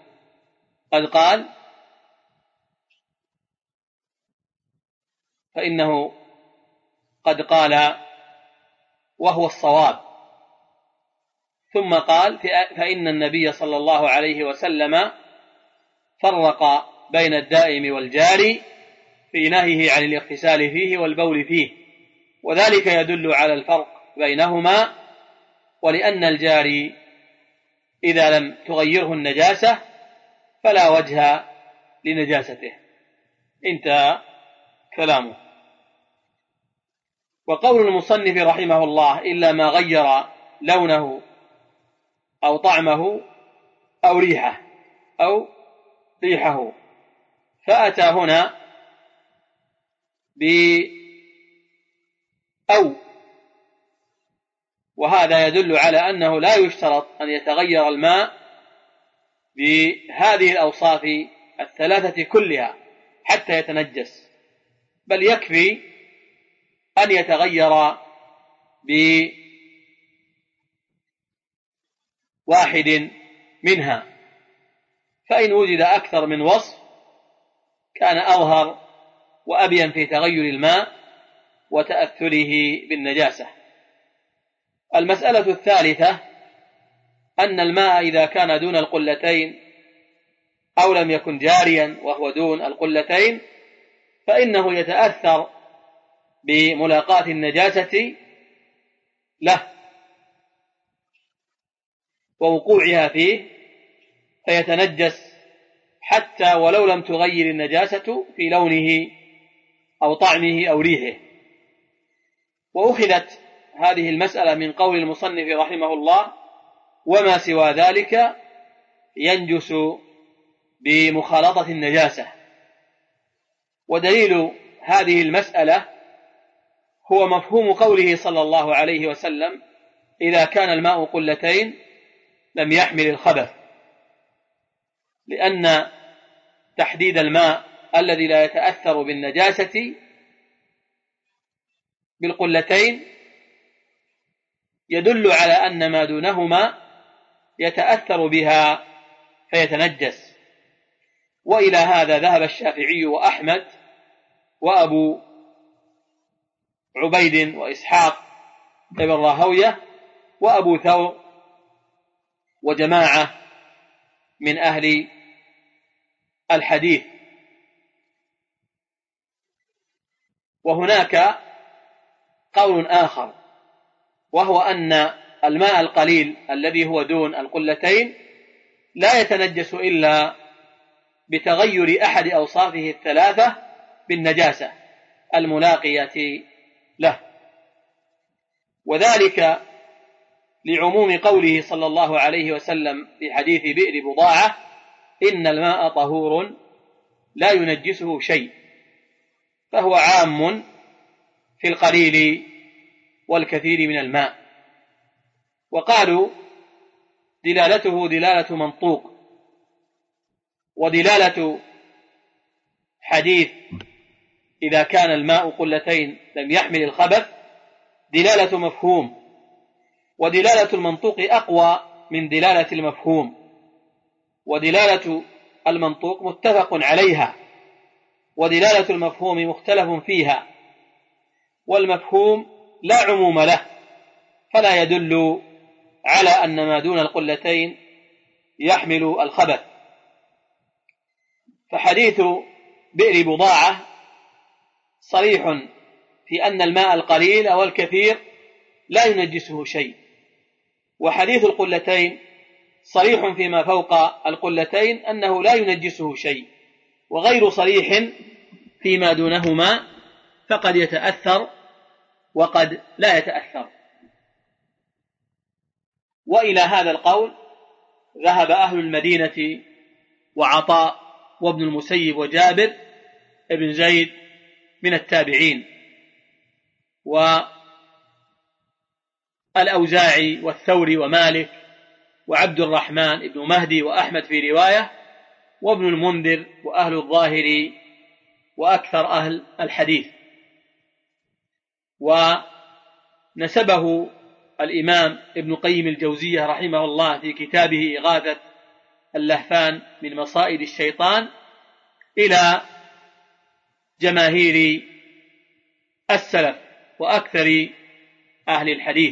قد قال وهو الصواب، ثم قال: فإن النبي صلى الله عليه وسلم فرق بين الدائم والجاري في نهيه عن الاغتسال فيه والبول فيه، وذلك يدل على الفرق بينهما، ولأن الجاري إذا لم تغيره النجاسة فلا وجه لنجاسته. انتهى كلامه. وقول المصنف رحمه الله: إلا ما غير لونه أو طعمه أو ريحه، فأتى هنا أو، وهذا يدل على أنه لا يشترط أن يتغير الماء بهذه الأوصاف الثلاثة كلها حتى يتنجس، بل يكفي أن يتغير بواحد منها، فإن وجد أكثر من وصف كان أظهر وأبين في تغير الماء وتأثره بالنجاسة. المسألة الثالثة أن الماء إذا كان دون القلتين أو لم يكن جاريا وهو دون القلتين فإنه يتأثر بملاقاة النجاسة له ووقوعها فيه فيتنجس، حتى ولو لم تغير النجاسة في لونه أو طعمه أو ريحه. وأخذت هذه المسألة من قول المصنف رحمه الله: وما سوى ذلك ينجس بمخالطة النجاسة. ودليل هذه المسألة هو مفهوم قوله صلى الله عليه وسلم: إذا كان الماء قلتين لم يحمل الخبث، لأن تحديد الماء الذي لا يتأثر بالنجاسة بالقلتين يدل على أن ما دونهما يتأثر بها فيتنجس. وإلى هذا ذهب الشافعي وأحمد وأبو عبيد وإسحاق ابن راهوية وأبو ثور وجماعة من أهل الحديث. وهناك قول آخر، وهو أن الماء القليل الذي هو دون القلتين لا يتنجس إلا بتغير أحد أوصافه الثلاثة بالنجاسة الملاقية له، وذلك لعموم قوله صلى الله عليه وسلم في حديث بئر بضاعة: إن الماء طهور لا ينجسه شيء، فهو عام في القليل والكثير من الماء. وقالوا دلالته دلالة منطوق، ودلالة حديث إذا كان الماء قلتين لم يحمل الخبث دلالة مفهوم، ودلالة المنطوق أقوى من دلالة المفهوم، ودلالة المنطوق متفق عليها، ودلالة المفهوم مختلف فيها، والمفهوم لا عموم له، فلا يدل على أن ما دون القلتين يحمل الخبث. فحديث بئر بضاعة صريح في أن الماء القليل أو الكثير لا ينجسه شيء، وحديث القلتين صريح فيما فوق القلتين أنه لا ينجسه شيء، وغير صريح فيما دونهما، فقد يتأثر وقد لا يتأثر. وإلى هذا القول ذهب أهل المدينة وعطاء وابن المسيب وجابر ابن زيد من التابعين، والأوزاعي والثوري ومالك وعبد الرحمن ابن مهدي وأحمد في رواية، وابن المنذر وأهل الظاهر وأكثر أهل الحديث. ونسبه الإمام ابن قيم الجوزية رحمه الله في كتابه إغاثة اللهفان من مصائد الشيطان إلى جماهير السلف وأكثر أهل الحديث،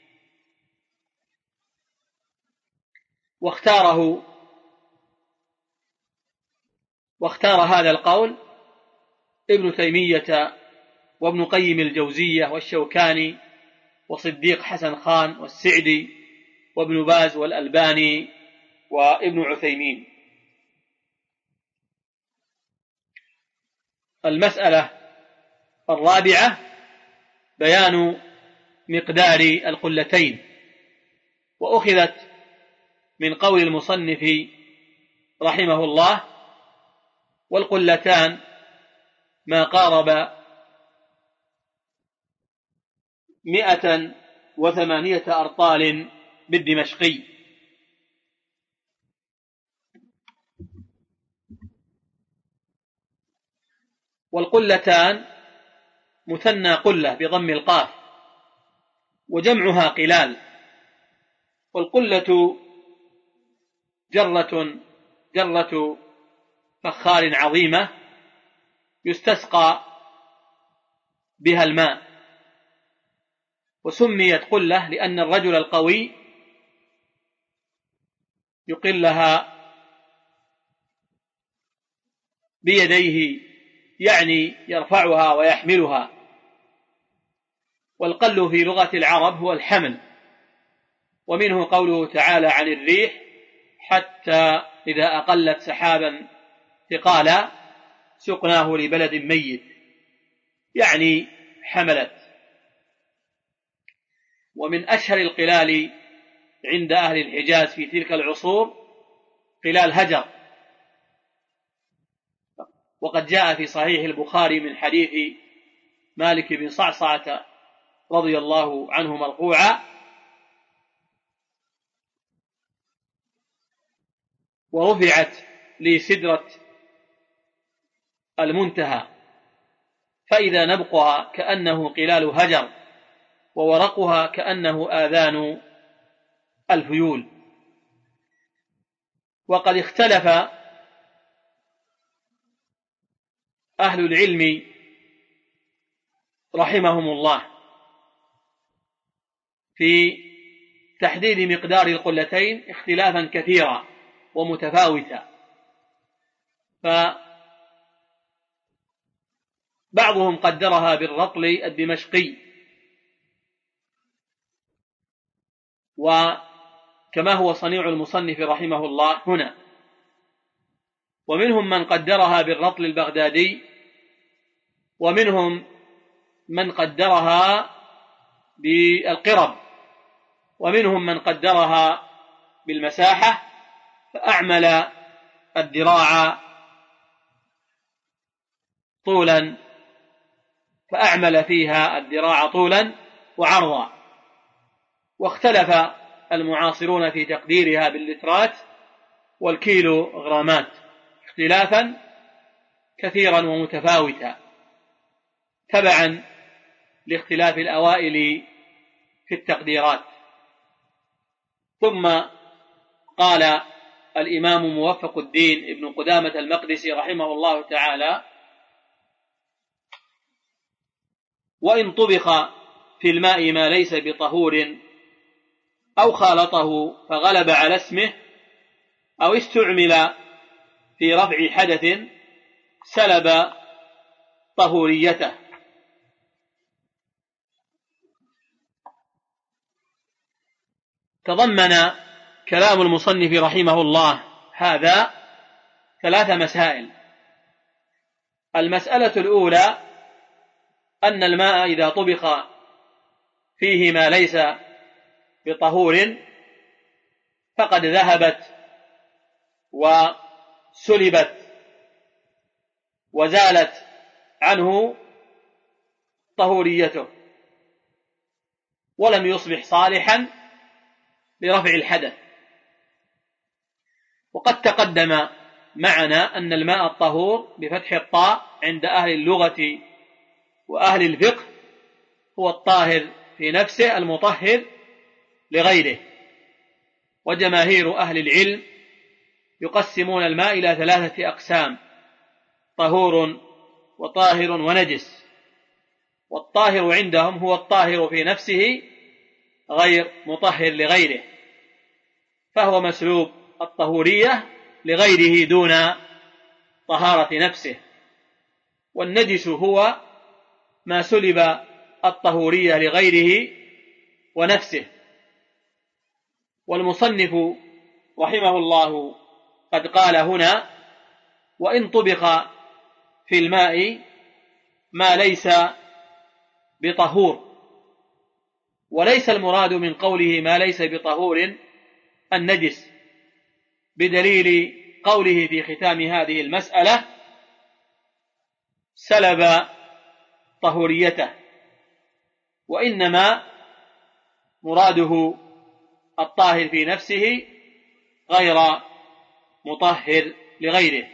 واختار هذا القول ابن تيمية وابن قيم الجوزية والشوكاني وصديق حسن خان والسعدي وابن باز والألباني وابن عثيمين. المسألة الرابعة بيان مقدار القلتين، وأخذت من قول المصنف رحمه الله: والقلتان ما قارب 108 أرطال بالدمشقي. والقلتان مثنى قلة بضم القاف، وجمعها قلال. والقلة جرة فخار عظيمة يستسقى بها الماء، وسميت قلة لأن الرجل القوي يقلها بيديه، يعني يرفعها ويحملها. والقل في لغة العرب هو الحمل، ومنه قوله تعالى عن الريح: حتى إذا أقلت سحابا ثقالا سقناه لبلد ميت، يعني حملت. ومن أشهر القلال عند أهل الحجاز في تلك العصور قلال هجر، وقد جاء في صحيح البخاري من حديث مالك بن صعصعة رضي الله عنه مرفوعا: ورفعت لي سدرة المنتهى، فإذا نبقها كأنه قلال هجر، وورقها كأنه آذان الفيول. وقد اختلف أهل العلم رحمهم الله في تحديد مقدار القلتين اختلافا كثيرا ومتفاوتا، فبعضهم قدرها بالرطل الدمشقي، وكما هو صنيع المصنف رحمه الله هنا، ومنهم من قدرها بالرطل البغدادي، ومنهم من قدرها بالقرب، ومنهم من قدرها بالمساحة فأعمل الذراع طولا، فأعمل فيها الذراع طولا وعرضا. واختلف المعاصرون في تقديرها باللترات والكيلو غرامات اختلافا كثيرا ومتفاوتا تبعا لاختلاف الأوائل في التقديرات. ثم قال الإمام موفق الدين ابن قدامة المقدسي رحمه الله تعالى: وإن طبخ في الماء ما ليس بطهور أو خالطه فغلب على اسمه أو استعمل في رفع حدث سلب طهوريته. تضمن كلام المصنف رحمه الله هذا 3 مسائل. المسألة الأولى أن الماء إذا طبخ فيه ما ليس بطهور فقد ذهبت وسلبت وزالت عنه طهوريته، ولم يصبح صالحا لرفع الحدث. وقد تقدم معنا أن الماء الطهور بفتح الطاء عند أهل اللغة وأهل الفقه هو الطاهر في نفسه المطهر لغيره. وجماهير أهل العلم يقسمون الماء إلى 3 أقسام: طهور وطاهر ونجس. والطاهر عندهم هو الطاهر في نفسه غير مطهر لغيره، فهو مسلوب الطهورية لغيره دون طهارة نفسه. والنجس هو ما سلب الطهورية لغيره ونفسه. والمصنف رحمه الله قد قال هنا: وإن طبخ في الماء ما ليس بطهور. وليس المراد من قوله ما ليس بطهور النجس، بدليل قوله في ختام هذه المسألة: سلب طهوريته. وإنما مراده الطاهر في نفسه غير مطهر لغيره.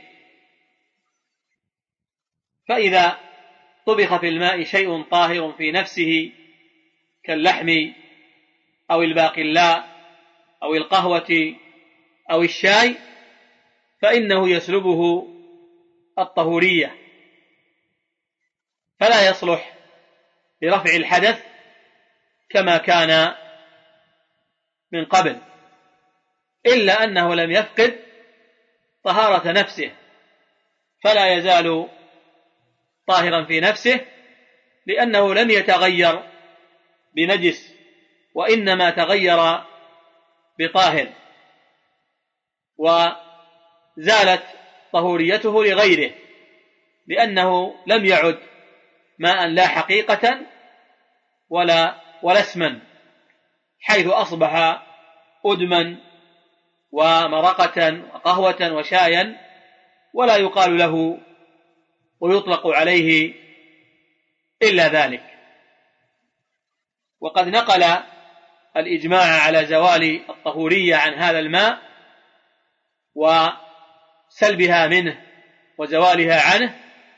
فإذا طبخ في الماء شيء طاهر في نفسه كاللحم أو الباقلاء أو القهوة أو الشاي فإنه يسلبه الطهورية، فلا يصلح لرفع الحدث كما كان من قبل، إلا أنه لم يفقد طهارة نفسه، فلا يزال طاهرا في نفسه، لأنه لم يتغير بنجس، وإنما تغير بطاهر، وزالت طهوريته لغيره، لأنه لم يعد ماء لا حقيقة ولا اسما، حيث أصبح أدما ومرقة وقهوة وشايا، ولا يقال له ويطلق عليه إلا ذلك. وقد نقل الإجماع على زوال الطهورية عن هذا الماء وسلبها منه وزوالها عنه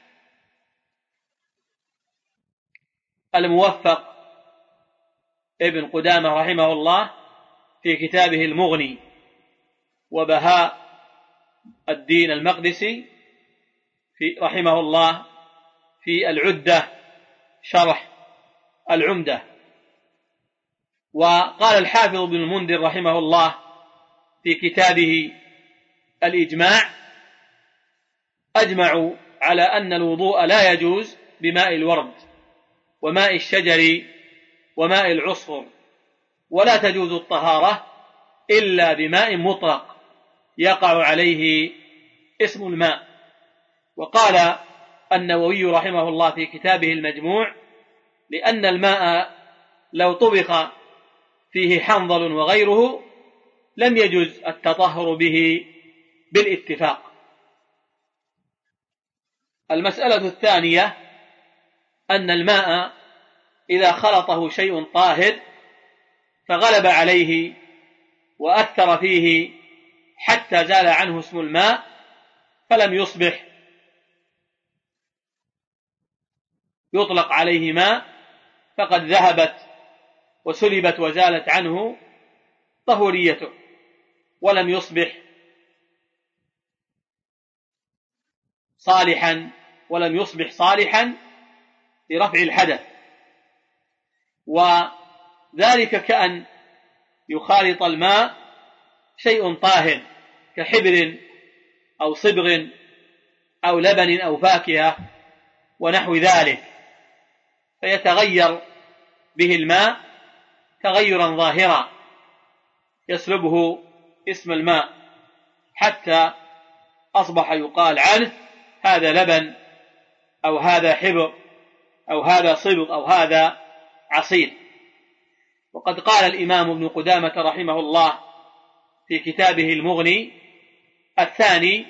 الموفق ابن قدامة رحمه الله في كتابه المغني، وبهاء الدين المقدسي رحمه الله في العدة شرح العمدة. وقال الحافظ بن المنذر رحمه الله في كتابه الإجماع: أجمعوا على أن الوضوء لا يجوز بماء الورد وماء الشجر وماء العصفر، ولا تجوز الطهارة إلا بماء مطلق يقع عليه اسم الماء. وقال النووي رحمه الله في كتابه المجموع: لأن الماء لو طبخ فيه حنظل وغيره لم يجوز التطهر به بالاتفاق. المسألة الثانية أن الماء إذا خلطه شيء طاهر فغلب عليه وأثر فيه حتى زال عنه اسم الماء فلم يصبح يطلق عليه ماء، فقد ذهبت وسلبت وزالت عنه طهوريته، ولم يصبح صالحا لرفع الحدث. وذلك كأن يخالط الماء شيء طاهر كحبر أو صبغ أو لبن أو فاكهة ونحو ذلك، فيتغير به الماء تغيرا ظاهرا يسلبه اسم الماء حتى أصبح يقال عنه هذا لبن أو هذا حبر أو هذا صبغ أو هذا عصير. وقد قال الإمام ابن قدامة رحمه الله في كتابه المغني: الثاني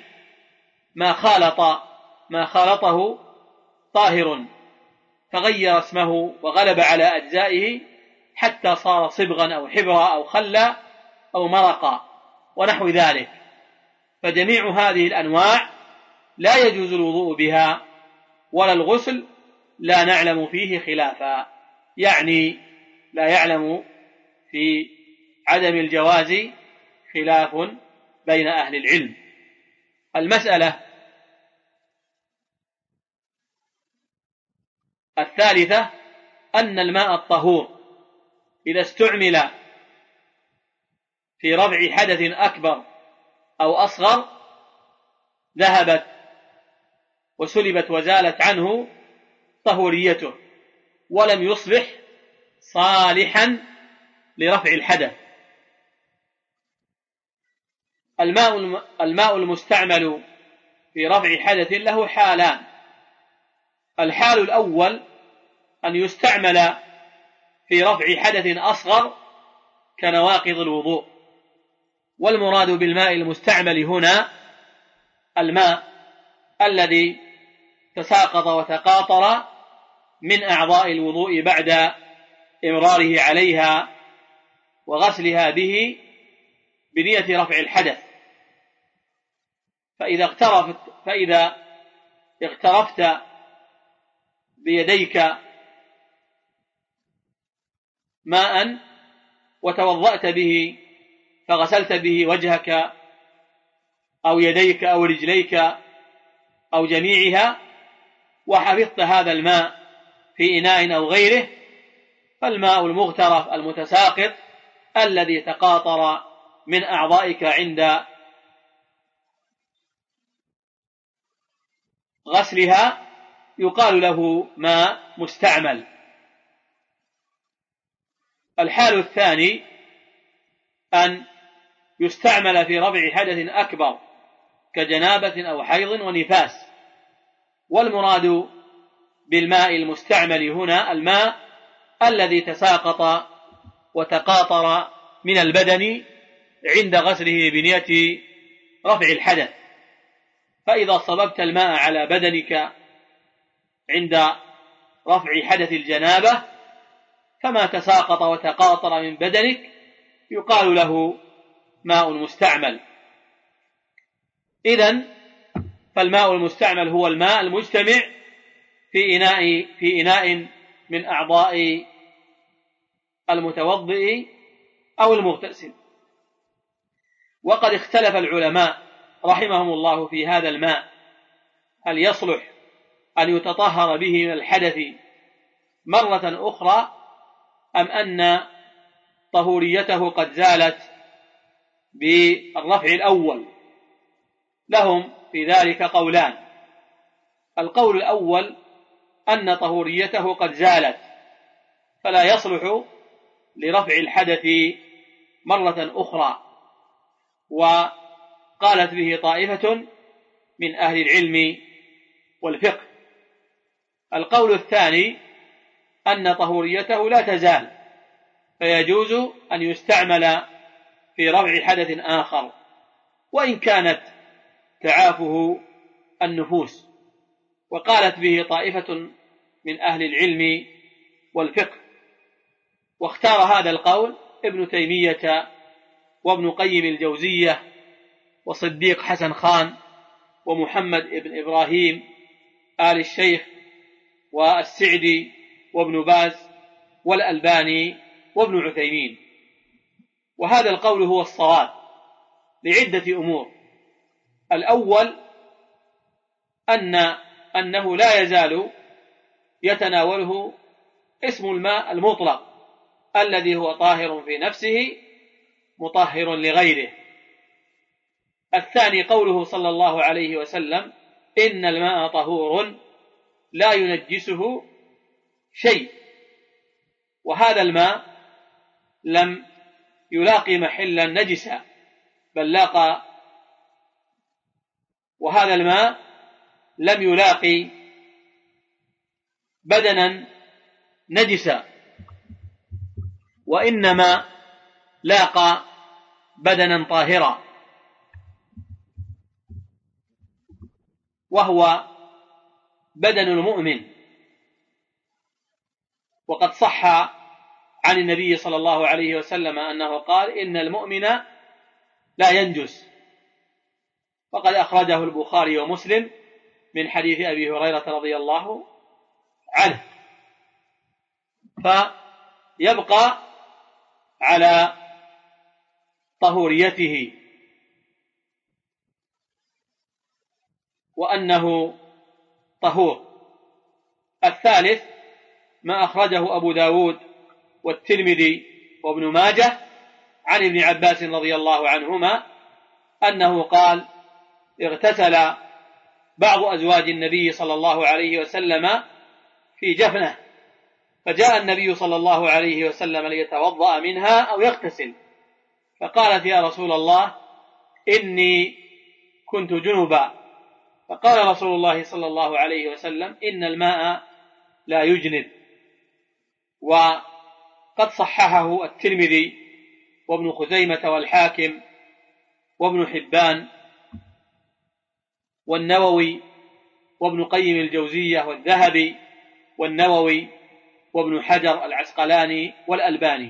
ما خالطه طاهر فغير اسمه وغلب على أجزائه حتى صار صبغا أو حبرا أو خلا أو مرقا ونحو ذلك، فجميع هذه الأنواع لا يجوز الوضوء بها ولا الغسل، لا نعلم فيه خلافا، يعني لا يعلم في عدم الجواز خلاف بين أهل العلم. المسألة الثالثة أن الماء الطهور إذا استعمل في رفع حدث أكبر أو أصغر ذهبت وسلبت وزالت عنه طهوريته ولم يصبح صالحا لرفع الحدث. الماء المستعمل في رفع حدث له حالان: الحال الأول أن يستعمل في رفع حدث أصغر كنواقض الوضوء، والمراد بالماء المستعمل هنا الماء الذي تساقط وتقاطر من أعضاء الوضوء بعد إمراره عليها وغسلها به بنية رفع الحدث. فإذا اغترفت بيديك ماء وتوضأت به فغسلت به وجهك أو يديك أو رجليك أو جميعها وحفظت هذا الماء في إناء أو غيره، فالماء المغترف المتساقط الذي تقاطر من أعضائك عند غسلها يقال له ماء مستعمل. الحال الثاني أن يستعمل في رفع حدث أكبر كجنابة أو حيض ونفاس، والمراد بالماء المستعمل هنا الماء الذي تساقط وتقاطر من البدن عند غسله بنية رفع الحدث. فإذا صببت الماء على بدنك عند رفع حدث الجنابة فما تساقط وتقاطر من بدنك يقال له ماء مستعمل. إذن فالماء المستعمل هو الماء المجتمع في إناء من أعضاء المتوضئ أو المغتسل. وقد اختلف العلماء رحمهم الله في هذا الماء، هل يصلح أن يتطهر به من الحدث مرة أخرى أم أن طهوريته قد زالت بالرفع الأول. لهم في ذلك قولان: القول الأول أن طهوريته قد زالت فلا يصلح لرفع الحدث مرة أخرى، وقالت به طائفة من أهل العلم والفقه. القول الثاني أن طهوريته لا تزال، فيجوز أن يستعمل في رفع حدث آخر وإن كانت تعافه النفوس. وقالت به طائفة من أهل العلم والفقه. واختار هذا القول ابن تيمية وابن قيم الجوزية وصديق حسن خان ومحمد ابن إبراهيم آل الشيخ والسعدي وابن باز والألباني وابن عثيمين. وهذا القول هو الصواب لعدة أمور: الأول أنه لا يزال يتناوله اسم الماء المطلق الذي هو طاهر في نفسه مطهر لغيره. الثاني قوله صلى الله عليه وسلم: إن الماء طهور لا ينجسه شيء. وهذا الماء لم يلاقي محلا نجسا، بل لاقى، وهذا الماء لم يلاقي بدنا نجسا، وإنما لاقى بدنا طاهرا، وهو بدن المؤمن. وقد صح عن النبي صلى الله عليه وسلم أنه قال: إن المؤمن لا ينجس. وقد أخرجه البخاري ومسلم من حديث أبي هريرة رضي الله عنه. فيبقى على طهوريته وأنه طهور. الثالث ما أخرجه أبو داود والترمذي وابن ماجه عن ابن عباس رضي الله عنهما أنه قال: اغتسل بعض أزواج النبي صلى الله عليه وسلم في جفنة، فجاء النبي صلى الله عليه وسلم ليتوضأ منها أو يغتسل، فقالت: يا رسول الله إني كنت جنبا. فقال رسول الله صلى الله عليه وسلم: إن الماء لا يجنب. وقد صححه الترمذي وابن خزيمة والحاكم وابن حبان والنووي وابن قيم الجوزية والذهبي والنووي وابن حجر العسقلاني والألباني.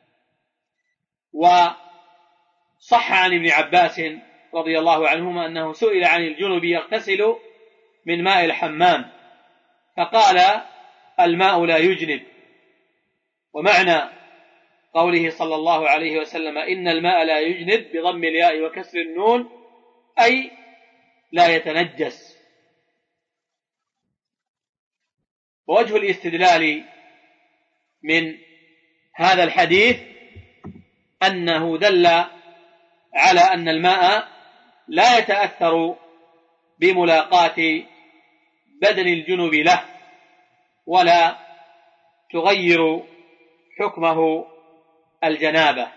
وصح عن ابن عباس رضي الله عنهما أنه سئل عن الجنب يغتسل من ماء الحمام فقال: الماء لا يجنب. ومعنى قوله صلى الله عليه وسلم: إن الماء لا يجنب بضم الياء وكسر النون أي لا يتنجس. ووجه الاستدلال من هذا الحديث أنه دل على أن الماء لا يتأثر بملاقاة بدن الجنب له ولا تغير حكمه الجنابة.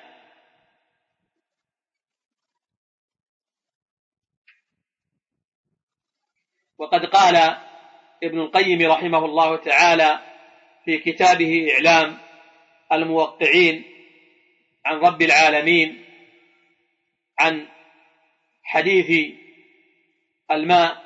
وقد قال ابن القيم رحمه الله تعالى في كتابه إعلام الموقعين عن رب العالمين عن حديث الماء: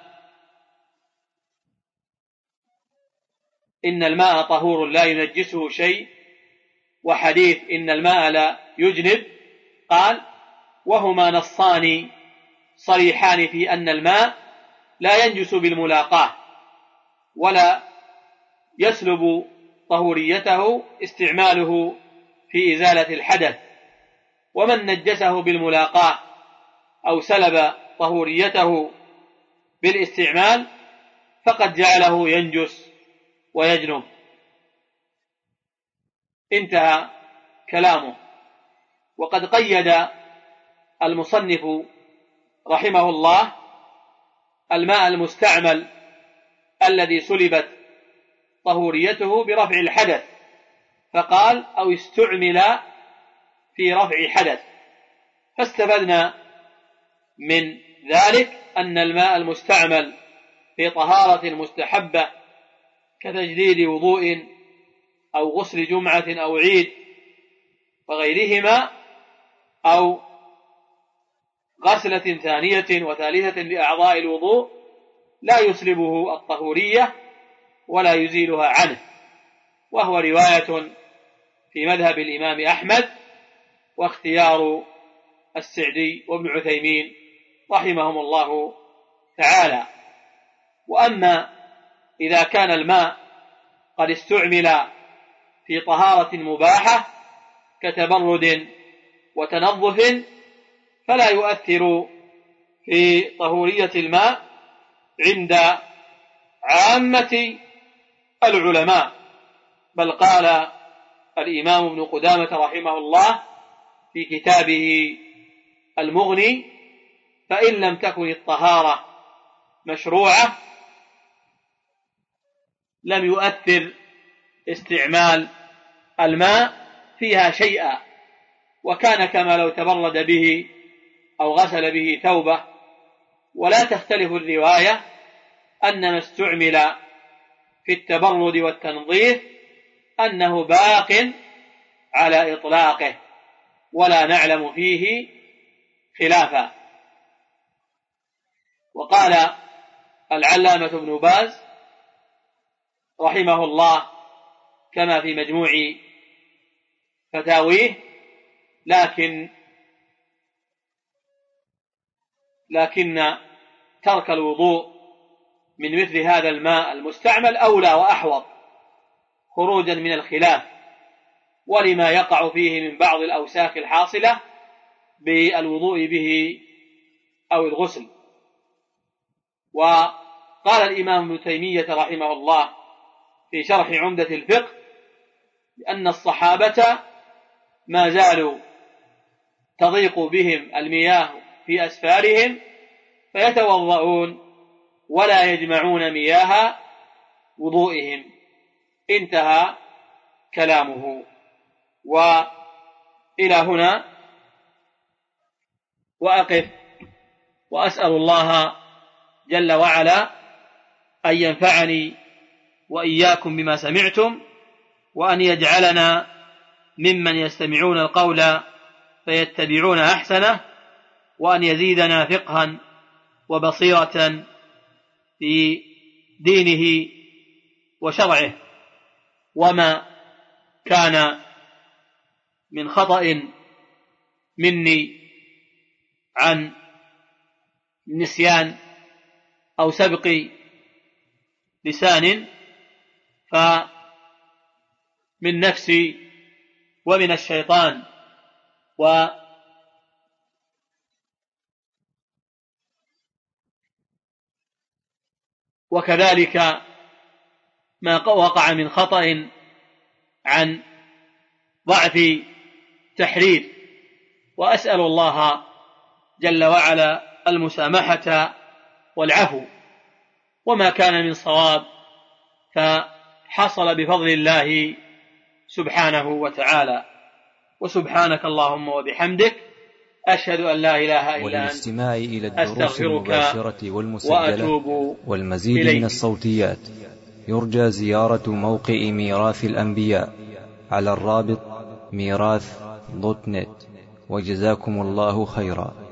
إن الماء طهور لا ينجسه شيء، وحديث إن الماء لا يجنب، قال: وهما نصان صريحان في أن الماء لا ينجس بالملاقاة ولا يسلب طهوريته استعماله في إزالة الحدث، ومن نجسه بالملاقاة أو سلب طهوريته بالاستعمال فقد جعله ينجس ويجنب. انتهى كلامه. وقد قيد المصنف رحمه الله الماء المستعمل الذي سلبت طهوريته برفع الحدث، فقال أو استعمل في رفع حدث، فاستفدنا من ذلك أن الماء المستعمل في طهارة مستحبة كتجديد وضوء أو غسل جمعة أو عيد وغيرهما، أو غسلة ثانية وثالثة لأعضاء الوضوء، لا يسلبه الطهورية ولا يزيلها عنه، وهو رواية في مذهب الإمام أحمد واختيار السعدي وابن عثيمين رحمهم الله تعالى. وأما إذا كان الماء قد استعمل في طهارة مباحة كتبرد وتنظف فلا يؤثر في طهورية الماء عند عامة العلماء، بل قال الإمام ابن قدامة رحمه الله في كتابه المغني: فإن لم تكن الطهارة مشروعة لم يؤثر استعمال الماء فيها شيئا، وكان كما لو تبرد به أو غسل به ثوبه. ولا تختلف الرواية أن ما استعمل في التبرد والتنظيف أنه باق على إطلاقه، ولا نعلم فيه خلافا. وقال العلامة ابن باز رحمه الله كما في مجموع فتاويه: لكن ترك الوضوء من مثل هذا الماء المستعمل أولى وأحوط خروجا من الخلاف، ولما يقع فيه من بعض الأوساخ الحاصلة بالوضوء به أو الغسل. وقال الإمام ابن تيمية رحمه الله في شرح عمدة الفقه أن الصحابة ما زالوا تضيق بهم المياه في أسفارهم فيتوضؤون ولا يجمعون مياه وضوئهم. انتهى كلامه. وإلى هنا وأقف، وأسأل الله جل وعلا أن ينفعني وإياكم بما سمعتم، وأن يجعلنا ممن يستمعون القول فيتبعون أحسنه، وأن يزيدنا فقها وبصيرة في دينه وشرعه. وما كان من خطأ مني عن نسيان أو سبق لسان فمن نفسي ومن الشيطان، وكذلك ما وقع من خطأ عن ضعف تحرير، وأسأل الله جل وعلا المسامحة والعفو. وما كان من صواب فحصل بفضل الله سبحانه وتعالى. وسبحانك اللهم وبحمدك أشهد أن لا إله إلا أنت، وللاستماع إلى الدروس المباشرة والمسجلة والمزيد من الصوتيات يرجى زيارة موقع ميراث الأنبياء على الرابط ميراث.net. وجزاكم الله خيرا.